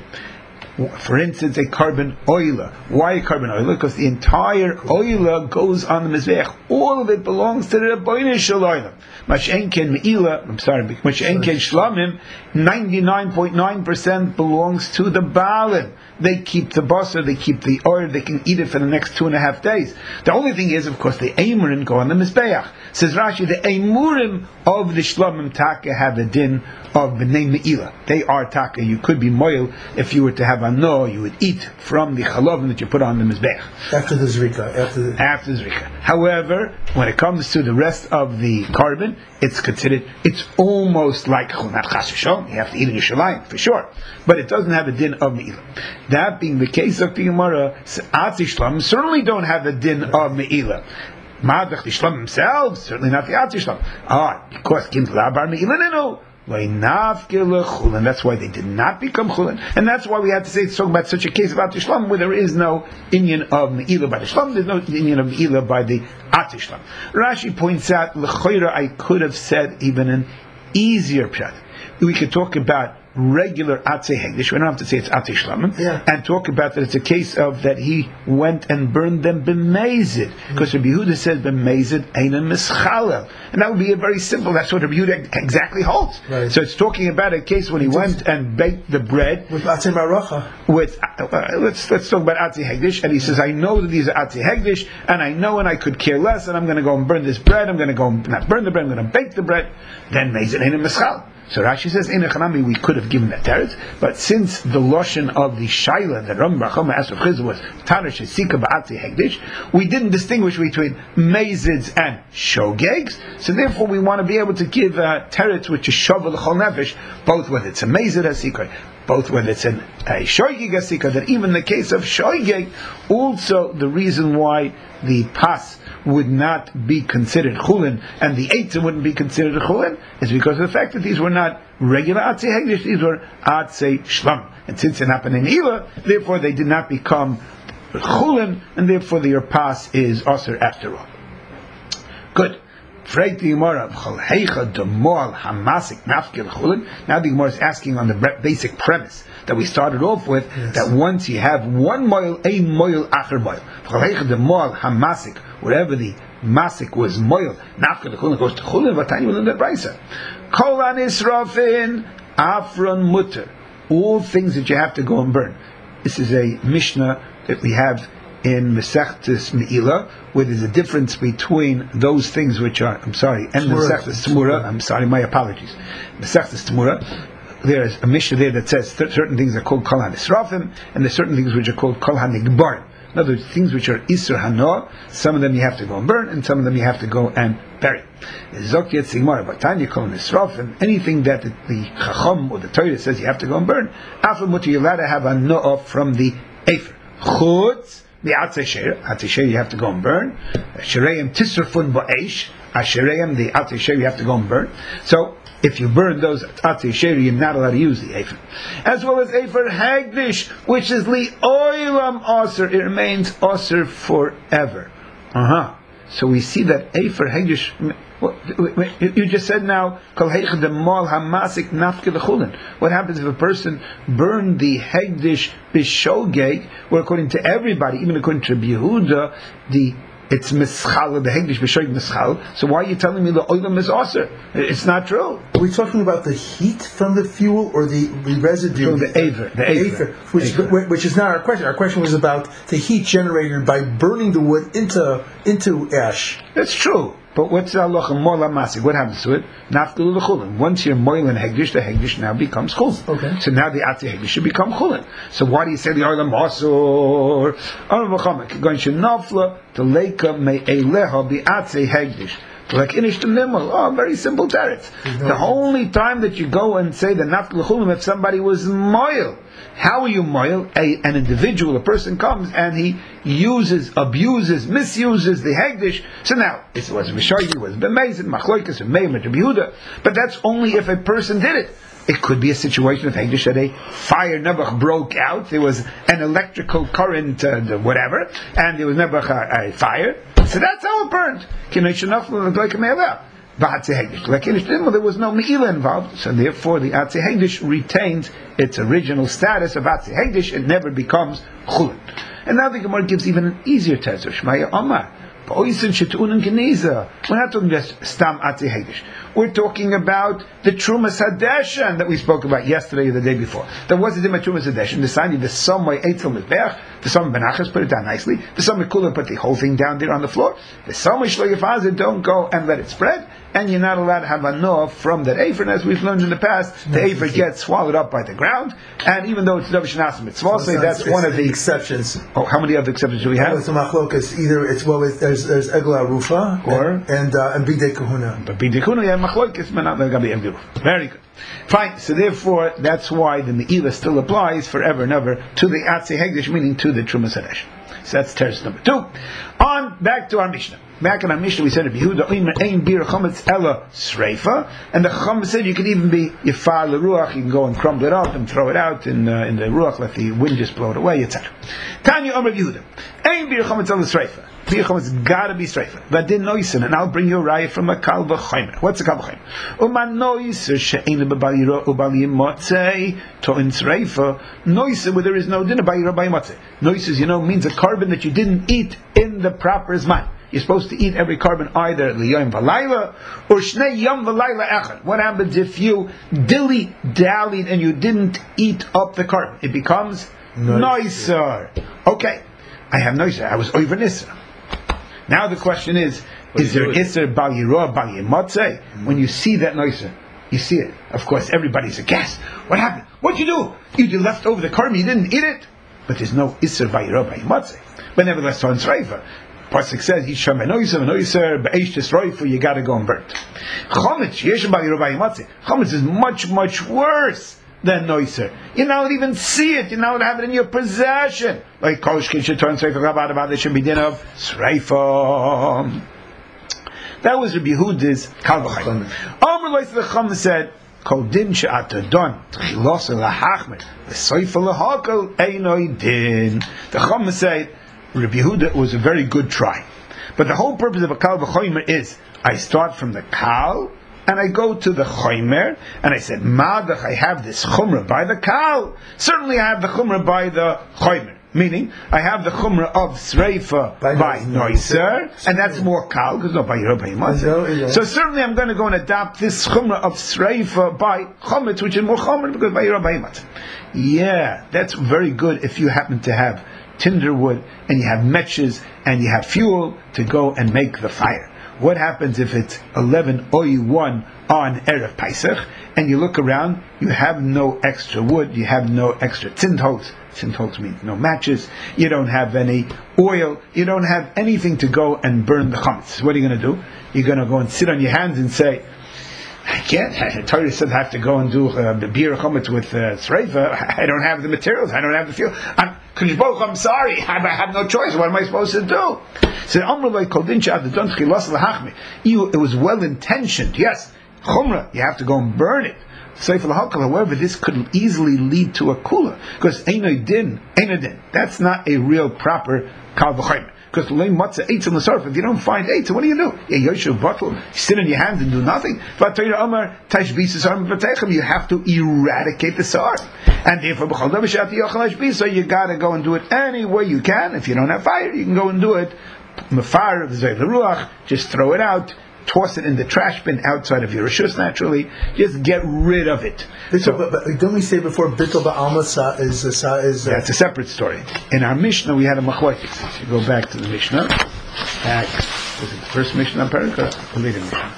S1: For instance, a carbon oiler. Why a carbon oiler? Because the entire oiler goes on the mizbeach. All of it belongs to the Rabbeinu Shalom. Mash'enken me'ilah, I'm sorry, Mash'enken shlamim, ninety-nine point nine percent belongs to the Baalim. They keep the basar, they keep the oil, they can eat it for the next two and a half days. The only thing is, of course, the Eimurim go on the Mizbeach. Says Rashi, the Eimurim of the Shlomim Taka have a din of B'nai Me'ilah. They are Taka. You could be moil if you were to have a no, you would eat from the chalavim that you put on the Mizbeach.
S4: After the Zrika. After the...
S1: After the Zrika. However, when it comes to the rest of the carbon, it's considered, it's almost like Chunat Chas V'Shalom. You have to eat in Yerushalayim, for sure. But it doesn't have a din of Me'ilah. That being the case of the Gemara, Atzi Shlam certainly don't have a din of Me'ilah. Ma'adach the Shlam themselves, certainly not the Atzi Shlam. Ah, because Kim Labar Me'ilah Nenu. And that's why they did not become chulin, and that's why we had to say it's talking about such a case about the shlam where there is no inyan of me'ilah by the shlam, there's no inyan of me'ilah by the atishlam. Rashi points out, l'choira, I could have said even an easier pshat. We could talk about regular atzei hegdish. We don't have to say it's atzei shlamim,
S4: yeah.
S1: And talk about that it's a case of that he went and burned them b'mezid, because Rabbi Yehuda says b'mezid ain't a mischalel, and that would be a very simple. That's what Rabbi Yehuda exactly holds.
S4: Right.
S1: So it's talking about a case when he went and baked the bread
S4: with atzei maracha.
S1: With uh, let's let's talk about atzei hegdish, and he says, I know that these are atzei hegdish, and I know, and I could care less, and I'm going to go and burn this bread. I'm going to go and not burn the bread. I'm going to bake the bread. Then mezid ain't a mischal. So Rashi says, in Echanami, we could have given that teretz, but since the loshen of the shaila that Ram Barchama asked of Chizah was Tarish Sika Ba'atzi Hegdish, we didn't distinguish between mezids and shogegs, so therefore we want to be able to give a teretz which is shavel chol nefesh, both whether it's a mezid hasika, both whether it's an, a shoygeg hasika, that even in the case of shoygeg, also the reason why the pas would not be considered chulin, and the eitzim wouldn't be considered chulin, is because of the fact that these were not regular atzei hegdish, these were atzei shlam. And since they're not b'nei me'ilah, therefore they did not become chulin, and therefore the Irpas is Aser after all. Good. Now the Gemara is asking on the basic premise that we started off with, yes. that once you have one moil, a moil acher moil. The moil hamasik, wherever the masik was moil, nafka the chulin goes to chulin. Vatani will in the brisa. Kol anisrafin afron mutter. All things that you have to go and burn. This is a Mishnah that we have in Mesechtes Meila, where there's a difference between those things which are, I'm sorry, and Mesechtes Tamura, I'm sorry, my apologies. Mesechtes Tamura, there's a Mishnah there that says certain things are called Kol HaNisrafim, and there's certain things which are called Kol HaNigbarim. In other words, things which are Isser Hanoah, some of them you have to go and burn, and some of them you have to go and bury. Zokyet Sigmar, by time you call Nisrafim, anything that the, the Chacham or the Torah says you have to go and burn, after what you're allowed to have a Noah from the Efer. Chutz, the Atzei Sheir, Atzei Sheir you have to go and burn. Shireim Tisrafun Ba'esh, Ashireim, the Atzei Sheir you have to go and burn. So, if you burn those Atzei Sheir, you're not allowed to use the Efer. As well as Efer Hagdish, which is Li Oilam Aser, it remains Aser forever. Uh-huh. So we see that Efer Hagdish, well, you just said now, what happens if a person burned the Hegdish Bishogeg, where according to everybody, even according to Yehuda, the it's mischal, the Hegdish Bishogeg mischal, so why are you telling me the oilam is aser? It's not true.
S4: Are we talking about the heat from the fuel or the, the residue?
S1: From the aver, the aver,
S4: which, which is not our question. Our question was about the heat generated by burning the wood into into ash.
S1: That's true. But what's the halacha mola masik? What happens to it? Nafkalu l'chulin. Once you're moil and hegdish, the hegdish now becomes chulin.
S4: Okay.
S1: So now the atzi hegdish should become chulin. So why do you say the oilam asur? Olam v'chamek going shenafla to leika me'eleha bi atzi hegdish. Like inish to nimel. Oh, very simple teretz. No the only time that you go and say the nafkalu l'chulin if somebody was moil. How are you moil? A, an individual, a person comes and he uses, abuses, misuses the hegdish. So now, it was Mishoydi, it was B'mezid, Machloikas, and Meir, and Yehuda. But that's only if a person did it. It could be a situation of hegdish that a fire nebuch broke out. There was an electrical current, uh, whatever, and there was nebuch a, a fire. So that's how it burned. There was no me'ila involved, so therefore the Atzi Hegdish retains its original status of Atzi Hegdish. It never becomes chulin. And now the Gemara gives even an easier test of Shmaya Amar. We're not talking just Stam Atzi Hegdish. We're talking about the Trumas Hadeshan that we spoke about yesterday or the day before. There was a Dima Trumas Hadeshan. The sign the Somay Eitzel Mizbeach, the Somay Benachas put it down nicely. The Somay Kula put the whole thing down there on the floor. The Somay Shloyafazah don't go and let it spread. And you're not allowed to have a noah from that afer. And as we've learned in the past, the afer gets swallowed up by the ground. And even though it's Davish Nasim, it's falsely, that's one of the
S4: exceptions.
S1: Oh, how many other exceptions do we have?
S4: It's a machlokas. Either it's well, it's, there's there's Egla Rufa
S1: or
S4: and and, uh, and Bidei Kahuna.
S1: But Bidei Kahuna, yeah, machlokas, but not Gabi Egla Rufa. Very good. Fine. So therefore, that's why the Me'ila still applies forever and ever to the Atzi Hegdish, meaning to the Trumas Hadesh. So that's teres number two. On back to our Mishnah. Back in our Mishnah, we said if Yehuda ein bir chametz ella sreifa, and the Chacham said you can even be yifar leruach, you can go and crumble it up and throw it out in uh, in the ruach, let the wind just blow it away, et cetera. Tanya Omer Yehuda ein bir chametz ella sreifa. Bir chametz gotta be sreifa. Vadin noisin, and I'll bring you a raya from a kal v'chaymer. What's a kal v'chaymer? Uman noiser she'ein lebal yiro ubal yimotzei to'in sreifa. Noiser where there is no dinner by yiro by yimotzei. Noiser, you know, means a carbon that you didn't eat in the proper zman. You're supposed to eat every carbon either liyom v'layla or shnei yom v'layla echad. What happens if you dilly dallied and you didn't eat up the carbon? It becomes noiser. Okay, I have noiser. I was over nisra. Now the question is: is there iser bal yiroah bal yimotzei? When you see that noiser, you see it. Of course, everybody's aghast. What happened? What'd you do? You left over the carbon. You didn't eat it. But there's no iser bal yiroah bal yimotzei. But nevertheless, on sreifa. Pasuk says, "Yisham enoiser enoiser be'eish tisroifu." You got to go and burn. Chometz yesh ba'yirobai matzeh. Chometz is much much worse than noiser. You're not allowed to even see it. You're not allowed to have it in your possession. Like kolshkin should turn sreifa rabad about there should be din of sreifa. That was Rabbi Yehuda's kal v'chaymer. Omer lois the Chacham said, "Kol din she'ata don tchilos lahachmer v'soifa lahakol einoi din." The Chacham said, Rabbi Yehuda was a very good try. But the whole purpose of a kal v'chomer is, I start from the kal, and I go to the chomer, and I said, Madach, I have this chumrah by the kal. Certainly I have the chumrah by the chomer. Meaning, I have the chumrah of sreifa by, by noiser, and that's more kal, because no by Yerah, by Yimatz. So certainly I'm going to go and adopt this chumrah of sreifa by chometz, which is more chomer, because by Yerah, by Yimatz. Yeah, that's very good if you happen to have tinder wood, and you have matches, and you have fuel to go and make the fire. What happens if it's eleven oh one on Erev Pesach, and you look around, you have no extra wood, you have no extra tzintholz. Tzintholz means no matches, you don't have any oil, you don't have anything to go and burn the chametz. What are you going to do? You're going to go and sit on your hands and say, I can't. The Torah says I have to go and do uh, beer chametz with uh, sreifa. I don't have the materials. I don't have the fuel. I'm, I'm sorry. I have no choice. What am I supposed to do? So it was well intentioned. Yes, chumrah. You have to go and burn it. However, this could easily lead to a kula, because einay din, einay din. That's not a real proper kal v'chomer. Because if you don't find eight, so what do you do? You sit on your hands and do nothing. You have to eradicate the sar. And therefore, so you got to go and do it any way you can. If you don't have fire, you can go and do it. Just throw it out. Toss it in the trash bin outside of your rishus. Naturally, just get rid of it.
S4: So, but, but don't we say before bittul ba'alma sa is a sa is?
S1: That's a separate story. In our Mishnah, we had a machlokes. If you go back to the Mishnah, back was it the first Mishnah on Perek or the later Mishnah?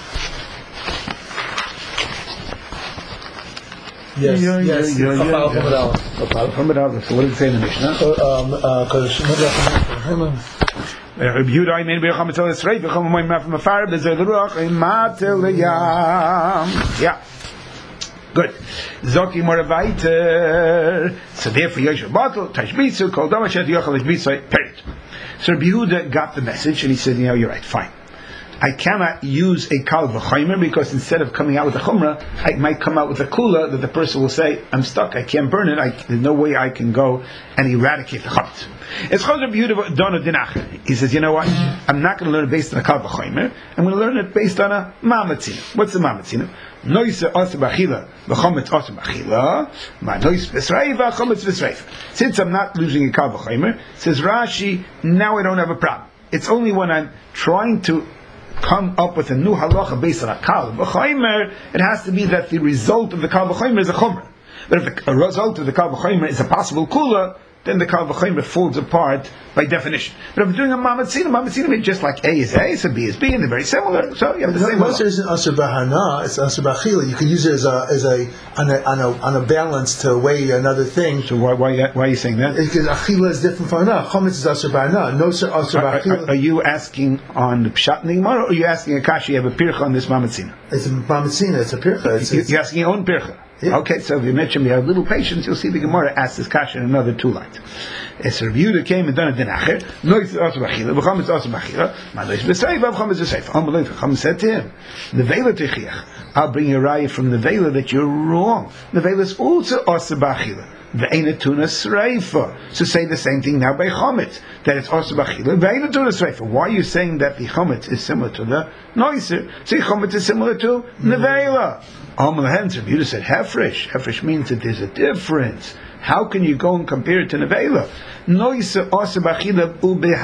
S4: Yes,
S1: yeah,
S4: yes.
S1: Yeah, yeah, yeah,
S4: yeah.
S1: So what did it say in the Mishnah?
S4: Um, uh,
S1: Rabbi Yehuda, I mean, yeah. Good. Zoki Moraviter. So therefore, Yosher Bottle, Tashbitsu, Kol Damashet, Yochel Ishbitsu, period. So Rabbi Yehuda got the message, and he said, you know, you're right, fine. I cannot use a kal v'chomer, because instead of coming out with a chumrah, I might come out with a kula that the person will say, I'm stuck, I can't burn it, I, there's no way I can go and eradicate the chametz. He says, you know what, I'm not going to learn it based on a kal v'chomer, I'm going to learn it based on a mamatzina. What's the mamatzina? Noise asa b'achila, v'chometz asa b'achila, ma noise v'sreiva, chometz v'sreiva. Since I'm not losing a kal v'chomer, says Rashi, now I don't have a problem. It's only when I'm trying to come up with a new halacha based on a kal v'chomer, it has to be that the result of the kal v'chomer is a chumrah. But if the result of the kal v'chomer is a possible kula, then the kal v'chomer falls apart by definition. But if I'm doing a mamatzina, mamatzina means just like A is A, so B is B, and they're very similar. So you have the same.
S4: Most isn't asur b'hana; it's asur b'achila. You can use it as a as a on a on a, on a balance to weigh another thing.
S1: So why why why are you saying that?
S4: Because achila is different from hana. Chometz is asur b'hana. No sir asur b'achila.
S1: Are you asking on the pshat in the Gemara, or are you asking Akash? You have a pircha on this mamatzina?
S4: It's a mamatzina. It's a pircha. It's, it's,
S1: You're asking your own pircha. Yeah. Okay, so if you mention you have little patience, you'll see the Gemara asks this kasha in another two lines. It's a review that came and done it in Acher. No, it's also bachila. V'cham is also bachila. Ma'lois b'seifa. V'cham is b'seifa. Amalei v'cham said to him, "Nevela techiach. I'll bring you a raya from Nevela that you're wrong. Nevela is also also bachila. Ve'ena tuna sreifa. So say the same thing now by chometz, that it's also bachila. Ve'ena tuna sreifa. Why are you saying that the chometz is similar to the noiser? Say chometz is similar to Nevela. Amalei Yehuda said hefresh. Hefresh means that there's a difference. How can you go and compare it to Nevela? Noise also bachila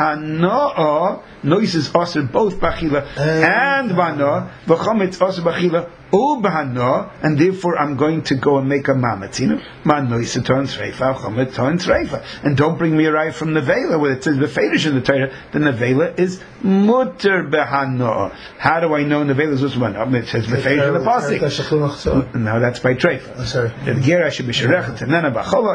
S1: ubehanoa. Noise is also both bachila and vana. V'chometz also bachila ubehanoa. And therefore, I'm going to go and make a mamatzina. Ma noise turns reifa, chometz turns reifa. And don't bring me a raya from Nevela where it says the fetish in the Torah. The Nevela is mutter behanoa. How do I know Nevela is mutter behanoa? It says the fetish in the pasuk. No, that's by treifa.
S4: I'm sorry.
S1: The gera should be sherechet and nana b'chola.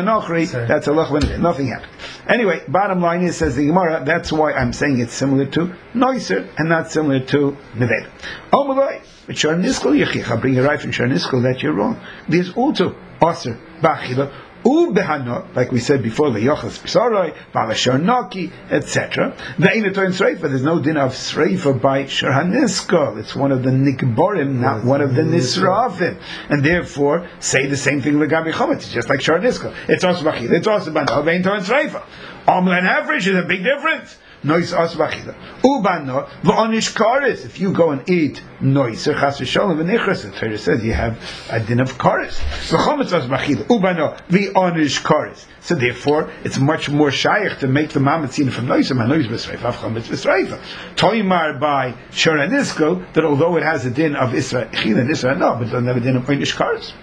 S1: That's a loch when nothing happened. Anyway, bottom line is, says the Gemara, that's why I'm saying it's similar to noiser and not similar to nevela. Omaloi, but Shar Niskal Yechich, I'll bring a right from Shar Niskal that you're wrong. There's also Aser Bachila Ubehano, like we said before, leyochas p'saroi, balashar et cetera. Ve'inatoin sreifa. There's no din of sreifa by shor haniskol. It's one of the nikborim, not one of the nisrafim, and therefore say the same thing legabi chometz, just like shor haniskol. It's also bachila. It's also bano ve'inatoin sreifa. Omla and average is a big difference. Nois as bachila. Ubano v'onish karis. If you go and eat noiser chas v'sholem v'nichras, the Torah says you have a din of karis. V'chometz as bachila. Ubano v'onish karis. So therefore, it's much more shaykh to make the mamatzin from noiser. Man noiser v'sreifa, chometz v'sreifa. Toimar by shor haniskol, that although it has a din of isra chila and isra no, but it doesn't have a din of onish karis.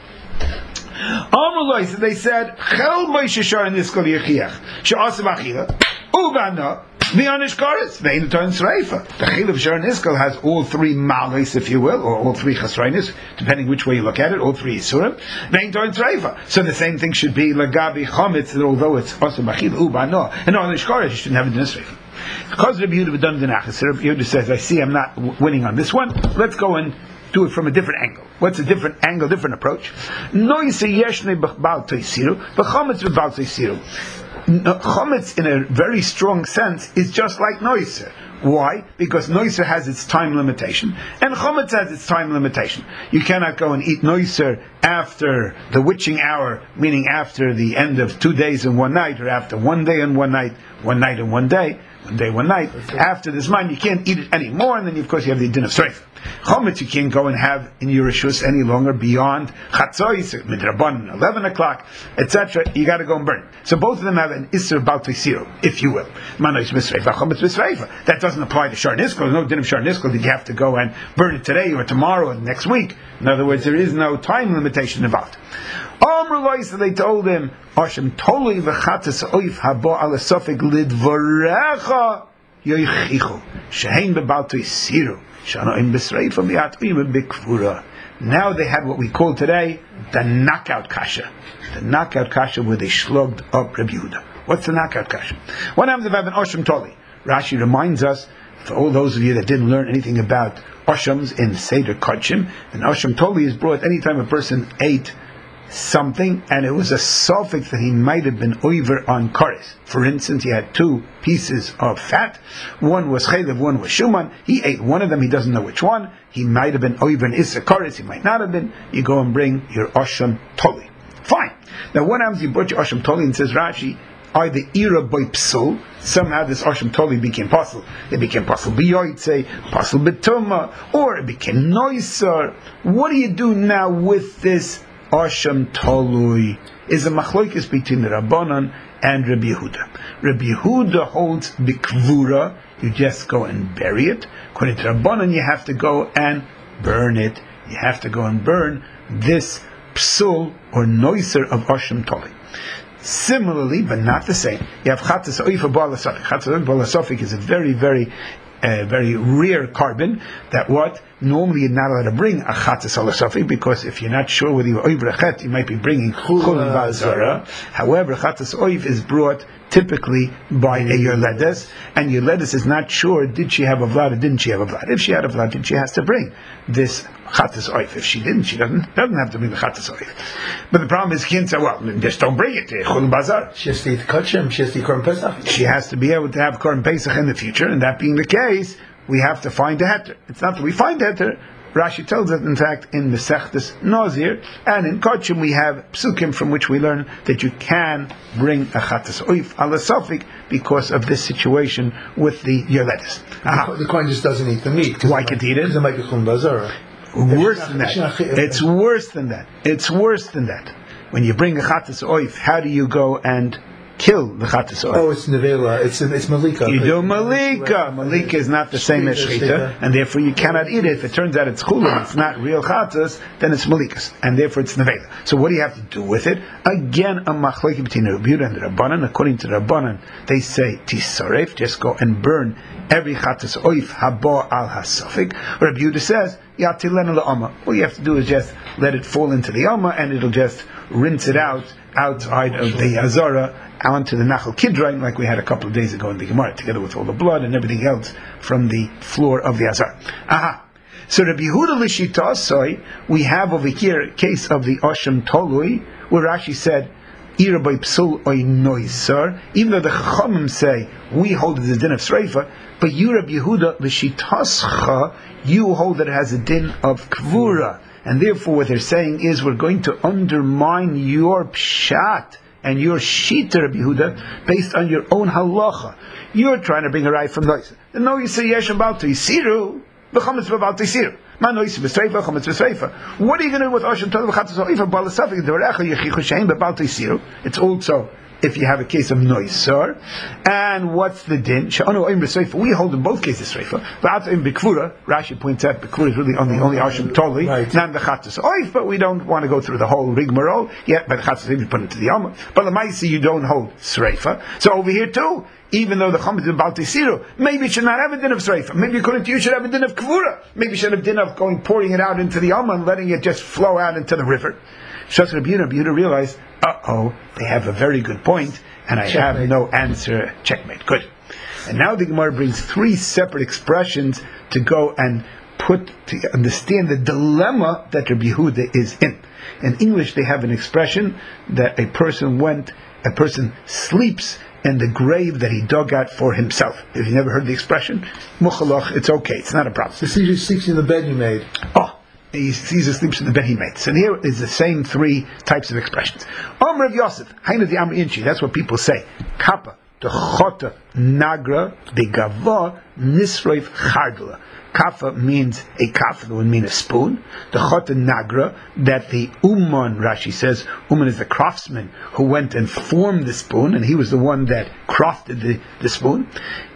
S1: So they said, Chel Moshe shor haniskol yechiach she'asa b'achila ubano v'onish karis ve'inatoin sreifa. The chil of shor haniskol has all three malis, if you will, or all three chasreinis, depending which way you look at it, all three isurim. Ve'inatoin sreifa. So the same thing should be lagabi chometz, that although it's asa b'achila ubano and onish karis, you shouldn't have a din of sreifa. Because Rabbi Yehuda v'dam dinachas, Rabbi Yehuda says, I see I'm not w- winning on this one. Let's go and do it from a different angle. What's a different angle, different approach? Noise yeshne b'bal teisiru, v'chometz b'bal teisiru. Chometz, in a very strong sense, is just like noiser. Why? Because noiser has its time limitation, and chometz has its time limitation. You cannot go and eat noiser after the witching hour, meaning after the end of two days and one night, or after one day and one night, one night and one day, one day, one night. After this time, you can't eat it anymore, and then of course you have the din of sreifa. Chometz you can't go and have in your rishus any longer beyond chatzois, midrabanan, eleven o'clock, et cetera. You got to go and burn. So both of them have an isser bal teisiru, if you will. Manois misreifa, chometz misreifa. That doesn't apply to shor haniskol. There's no din of shor haniskol that you have to go and burn it today or tomorrow or next week. In other words, there is no time limitation involved. So they told him, Hashem toli v'chatzes oif habo ala sofik lidvorecha yoichichu shehein bebal teisiru shanoim b'sreifa mi'atim b'kvura. Now they had what we call today the knockout kasha. The knockout kasha where they slugged up Rabbi Yehuda. What's the knockout kasha? What happens if I have an Osham Toli? Rashi reminds us, for all those of you that didn't learn anything about Oshams in Seder Kodshim, an Osham Toli is brought anytime a person ate something and it was a suffix that he might have been over on kares. For instance, he had two pieces of fat, one was chaylev, one was shuman. He ate one of them, he doesn't know which one. He might have been over in issa kares, he might not have been. You go and bring your Osham Toli. Fine. Now what happens, you brought your Osham Toli, and says Rashi, are the era by psul, somehow this Osham Toli became possible. It became possible b'yoytze, possible b'tuma, or it became noiser. What do you do now with this Osham Tolui? Is a machloikis between the Rabbanan and Rabbi Yehuda. Rabbi Yehuda holds bikvura, you just go and bury it. According to Rabbanan, you have to go and burn it. You have to go and burn this psul or noiser of Osham Toli. Similarly, but not the same, you have chatzas oifa balasofik. Chatzas oifa balasofik is a very, very a very rare carbon that what normally you're not allowed to bring a chatzas alasofik, because if you're not sure whether you're oiv rechet, you might be bringing chul and bazara. However, chatzas oiv is brought typically by a yoledes, and yoledes is not sure did she have a vlad or didn't she have a vlad. If she had a vlad, then she has to bring this chatzas oif. If she didn't, she doesn't doesn't have to bring the chatzas oif. But the problem is, kids say, well, just don't bring it to chul bazar.
S4: She has to eat kachim. She has to eat korban pesach.
S1: She has to be able to have korban pesach in the future, and that being the case, we have to find a heter. It's not that we find heter. Rashi tells us, in fact, in Mesechtes Nazir and in Kodshim we have psukim from which we learn that you can bring a chatas oif ala sofik because of this situation with the yoledes.
S4: The coin just doesn't eat the meat.
S1: Why can't eat it?
S4: Because it might be chum bazara.
S1: Worse than that. It's worse than that. It's worse than that. When you bring a chatas oif, how do you go and kill the chatas oif?
S4: Oh, it's nevela. It's it's malika.
S1: You do malika. Malika is not the same as shchita, and therefore you cannot eat it. If it turns out it's chulin, it's not real chatas, then it's malikas, and therefore it's nevela. So what do you have to do with it? Again, a machlokes between Rabbi Yehuda and the Rabbanan. According to the Rabbanan, they say tisaref, just go and burn every chatas oif haba al hasafik. Rabbi Yehuda says yatilen la'ama. All you have to do is just let it fall into the amma, and it'll just rinse it out outside of the Azara onto the Nachal Kidron, like we had a couple of days ago in the Gemara, together with all the blood and everything else from the floor of the Azara. Aha. So Rabbi Yehuda l'shita soy, we have over here a case of the Osham Tolui, where Rashi said, ira by psul oy noiser, even though the Chachamim say we hold it as a din of Sreifa, but you Rabbi Yehuda l'shitascha, you hold that it has a din of Kvura, and therefore what they're saying is we're going to undermine your pshat and your shita, Rabbi Yehuda, based on your own halacha. You're trying to bring a right from noiser. The noiser yesh about to yisiru, the chametz about to yisiru. What are you going to do with Osham Tov Chatzos Oifa Balasafik Devarecha Yechichu Shein Bebal Teisiru? It's also if you have a case of noiser. And what's the din? Sha'anu Oim B'Sreifa. We hold in both cases Sreifa. But Oim B'Kvura, Rashi points out B'Kvura is really on the only Osham Toli, not the Chatzos Oif. But we don't want to go through the whole rigmarole yet. But the Chatzos Oif you put into the Yom. But the Maisi you don't hold Sreifa. So over here too, even though the chametz is about Tisiru, maybe it should not have a din of Sreifa. Maybe according to you, should have a din of Kvura. Maybe it should have a din of going, pouring it out into the Yom and letting it just flow out into the river. Shas Rabbi Yehuda, Rabbi Yehuda realized, uh-oh, they have a very good point, and I Checkmate. have no answer. Checkmate. Good. And now the Gemara brings three separate expressions to go and put, to understand the dilemma that Rabbi Yehuda is in. In English, they have an expression that a person went, a person sleeps in the grave that he dug out for himself. If you never heard the expression, muchalach, it's okay, it's not a problem.
S4: So Caesar sleeps in the bed he made.
S1: Oh, he, Caesar sleeps in the bed he made. So here is the same three types of expressions. Omer of Yosef, Haina the Amri Inchi, that's what people say. Kappa, the chota, nagra, the gava, nisroif, chardula. Kafa means a kafa, that would mean a spoon. The chota nagra, that the uman, Rashi says, uman is the craftsman who went and formed the spoon, and he was the one that crafted the, the spoon.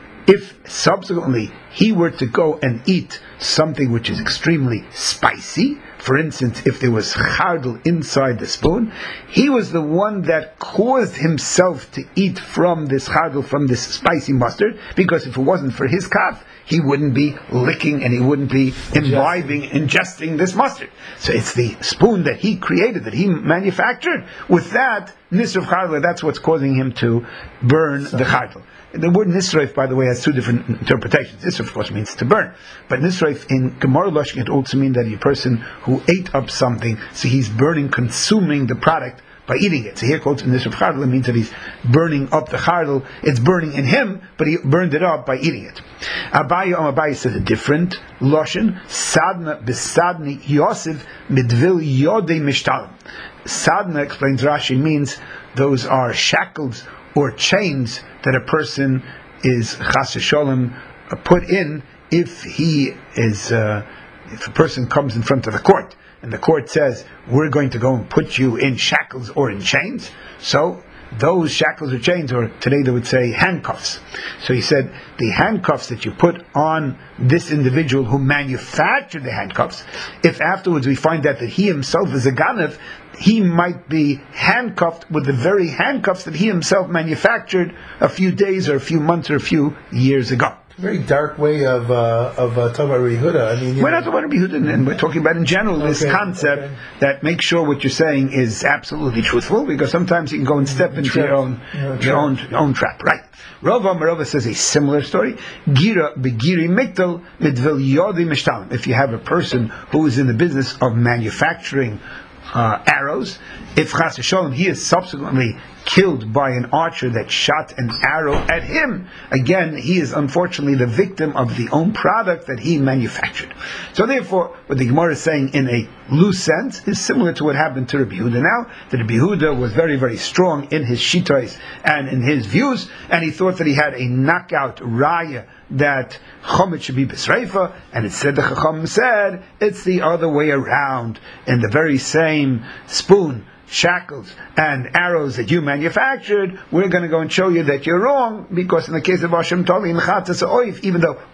S1: If subsequently he were to go and eat something which is extremely spicy, for instance, if there was chardal inside the spoon, he was the one that caused himself to eat from this chardal, from this spicy mustard, because if it wasn't for his kaf, he wouldn't be licking and he wouldn't be imbibing, ingesting this mustard. So it's the spoon that he created, that he manufactured. With that, nisruf chardal, that's what's causing him to burn the chardal. The word nisrif, by the way, has two different interpretations. Nisrif, of course, means to burn. But nisrif in Gemara Lashon can also mean that a person who ate up something, so he's burning, consuming the product by eating it. So here quotes in nisrif chardal, it means that he's burning up the chardal. It's burning in him, but he burned it up by eating it. Abaye Om Abaye says a different Lashon. Sadna besadni Yosef midvil yodei mishtalim. Sadna, explains Rashi, means those are shackles or chains that a person is chas v'sholem put in if he is uh, if a person comes in front of the court and the court says we're going to go and put you in shackles or in chains. So those shackles or chains, or today they would say handcuffs. So he said the handcuffs that you put on this individual who manufactured the handcuffs, if afterwards we find out that he himself is a ganav, he might be handcuffed with the very handcuffs that he himself manufactured a few days or a few months or a few years ago.
S4: Very dark way of uh, of uh, talking about Rabbi Yehuda. I mean,
S1: we're not talking about Rabbi Yehuda, and we're talking about in general okay, this concept okay. that makes sure what you're saying is absolutely truthful, because sometimes you can go and step into your own yeah, your own your own trap. Right? Rava Marova says a similar story. Gira begiri miktal midvil yodi mishtalim. If you have a person who is in the business of manufacturing Uh, arrows, if chas v'sholem he is subsequently killed by an archer that shot an arrow at him, again he is unfortunately the victim of the own product that he manufactured. So therefore, what the Gemara is saying in a loose sense is similar to what happened to Rabbi Yehuda now, that Rabbi Yehuda was very very strong in his shitos and in his views, and he thought that he had a knockout raya that chometz should be b'sreifa, and it said the Chacham said it's the other way around. In the very same spoon, shackles, and arrows that you manufactured, we're going to go and show you that you're wrong, because in the case of Hashem Toli in Chatzas Oif, even though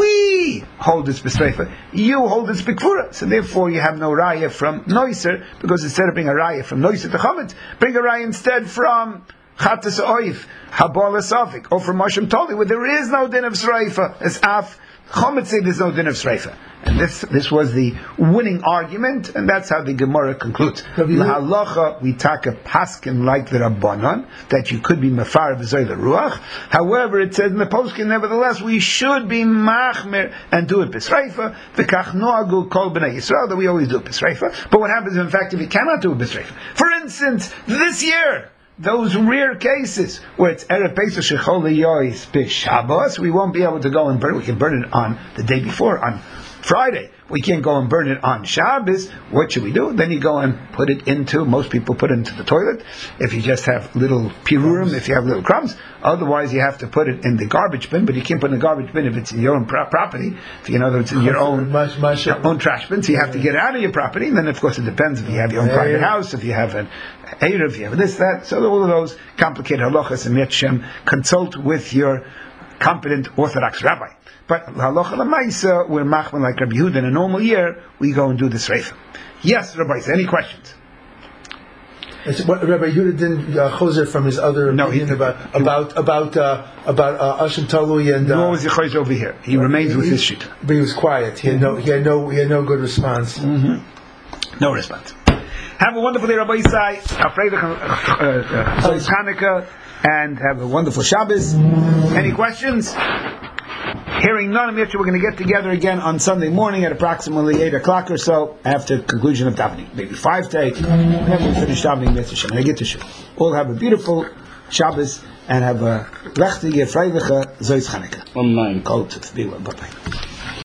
S1: we hold this b'sreifa, you hold this b'kfura, so therefore you have no raya from noiser, because instead of bringing a raya from noiser to chometz, bring a raya instead from Chatzas Oif, Habal Asafik, or from Hashem Toli, where there is no din of Sreifa, as Af Chometz say there's no din of Sreifa. And this this was the winning argument, and that's how the Gemara concludes. Lahalacha, we take a paskin like the Rabbanon, that you could be mafar v'zoy ruach. However, it says in the poskin, nevertheless, we should be machmer and do it b'sreifa. V'kach noagu kol b'nei Yisrael, that we always do it b'sreifa. But what happens in fact if you cannot do it b'sreifa? For instance, this year, those rare cases where it's Erev Pesach Shechol Yois B'Shabbos, we won't be able to go and burn. We can burn it on the day before, on Friday. We can't go and burn it on Shabbos. What should we do? Then you go and put it into, most people put it into the toilet. If you just have little pirurim, if you have little crumbs. Otherwise, you have to put it in the garbage bin, but you can't put it in the garbage bin if it's in your own pro- property. If you know, it's in your own, your own trash bin. So you have to get it out of your property. And then, of course, it depends if you have your own private house, if you have an Erev, if you have this, that. So all of those complicated halachas and Yetchem, consult with your competent Orthodox rabbi. But halacha l'maisa, we're machman like Rabbi Yehuda. In a normal year, we go and do the sreifa. Yes, Rabbi, any questions?
S4: It's what Rabbi Yehuda didn't uh, choser from his other
S1: no,
S4: opinion
S1: he,
S4: about
S1: he,
S4: about about uh, about uh, Ashim Talui and. Uh,
S1: nor was he choser over here. He remains
S4: he,
S1: with his shit.
S4: But he was quiet. He had no. He had no. He had no good response.
S1: Mm-hmm. No response. Have a wonderful day, Rabbi Isai. Afreid uh, Hanukkah, and have a wonderful Shabbos. Any questions? Hearing none of Mitzvah, we're going to get together again on Sunday morning at approximately eight o'clock or so after conclusion of davening. Maybe five to eight. Whenever we finish davening, Mitzvah, I get to show. All have a beautiful Shabbos and have a Lechtige, Freiliche, Zois Chanukah.
S2: Amen.
S1: Kol Tov. Be well. Bye-bye.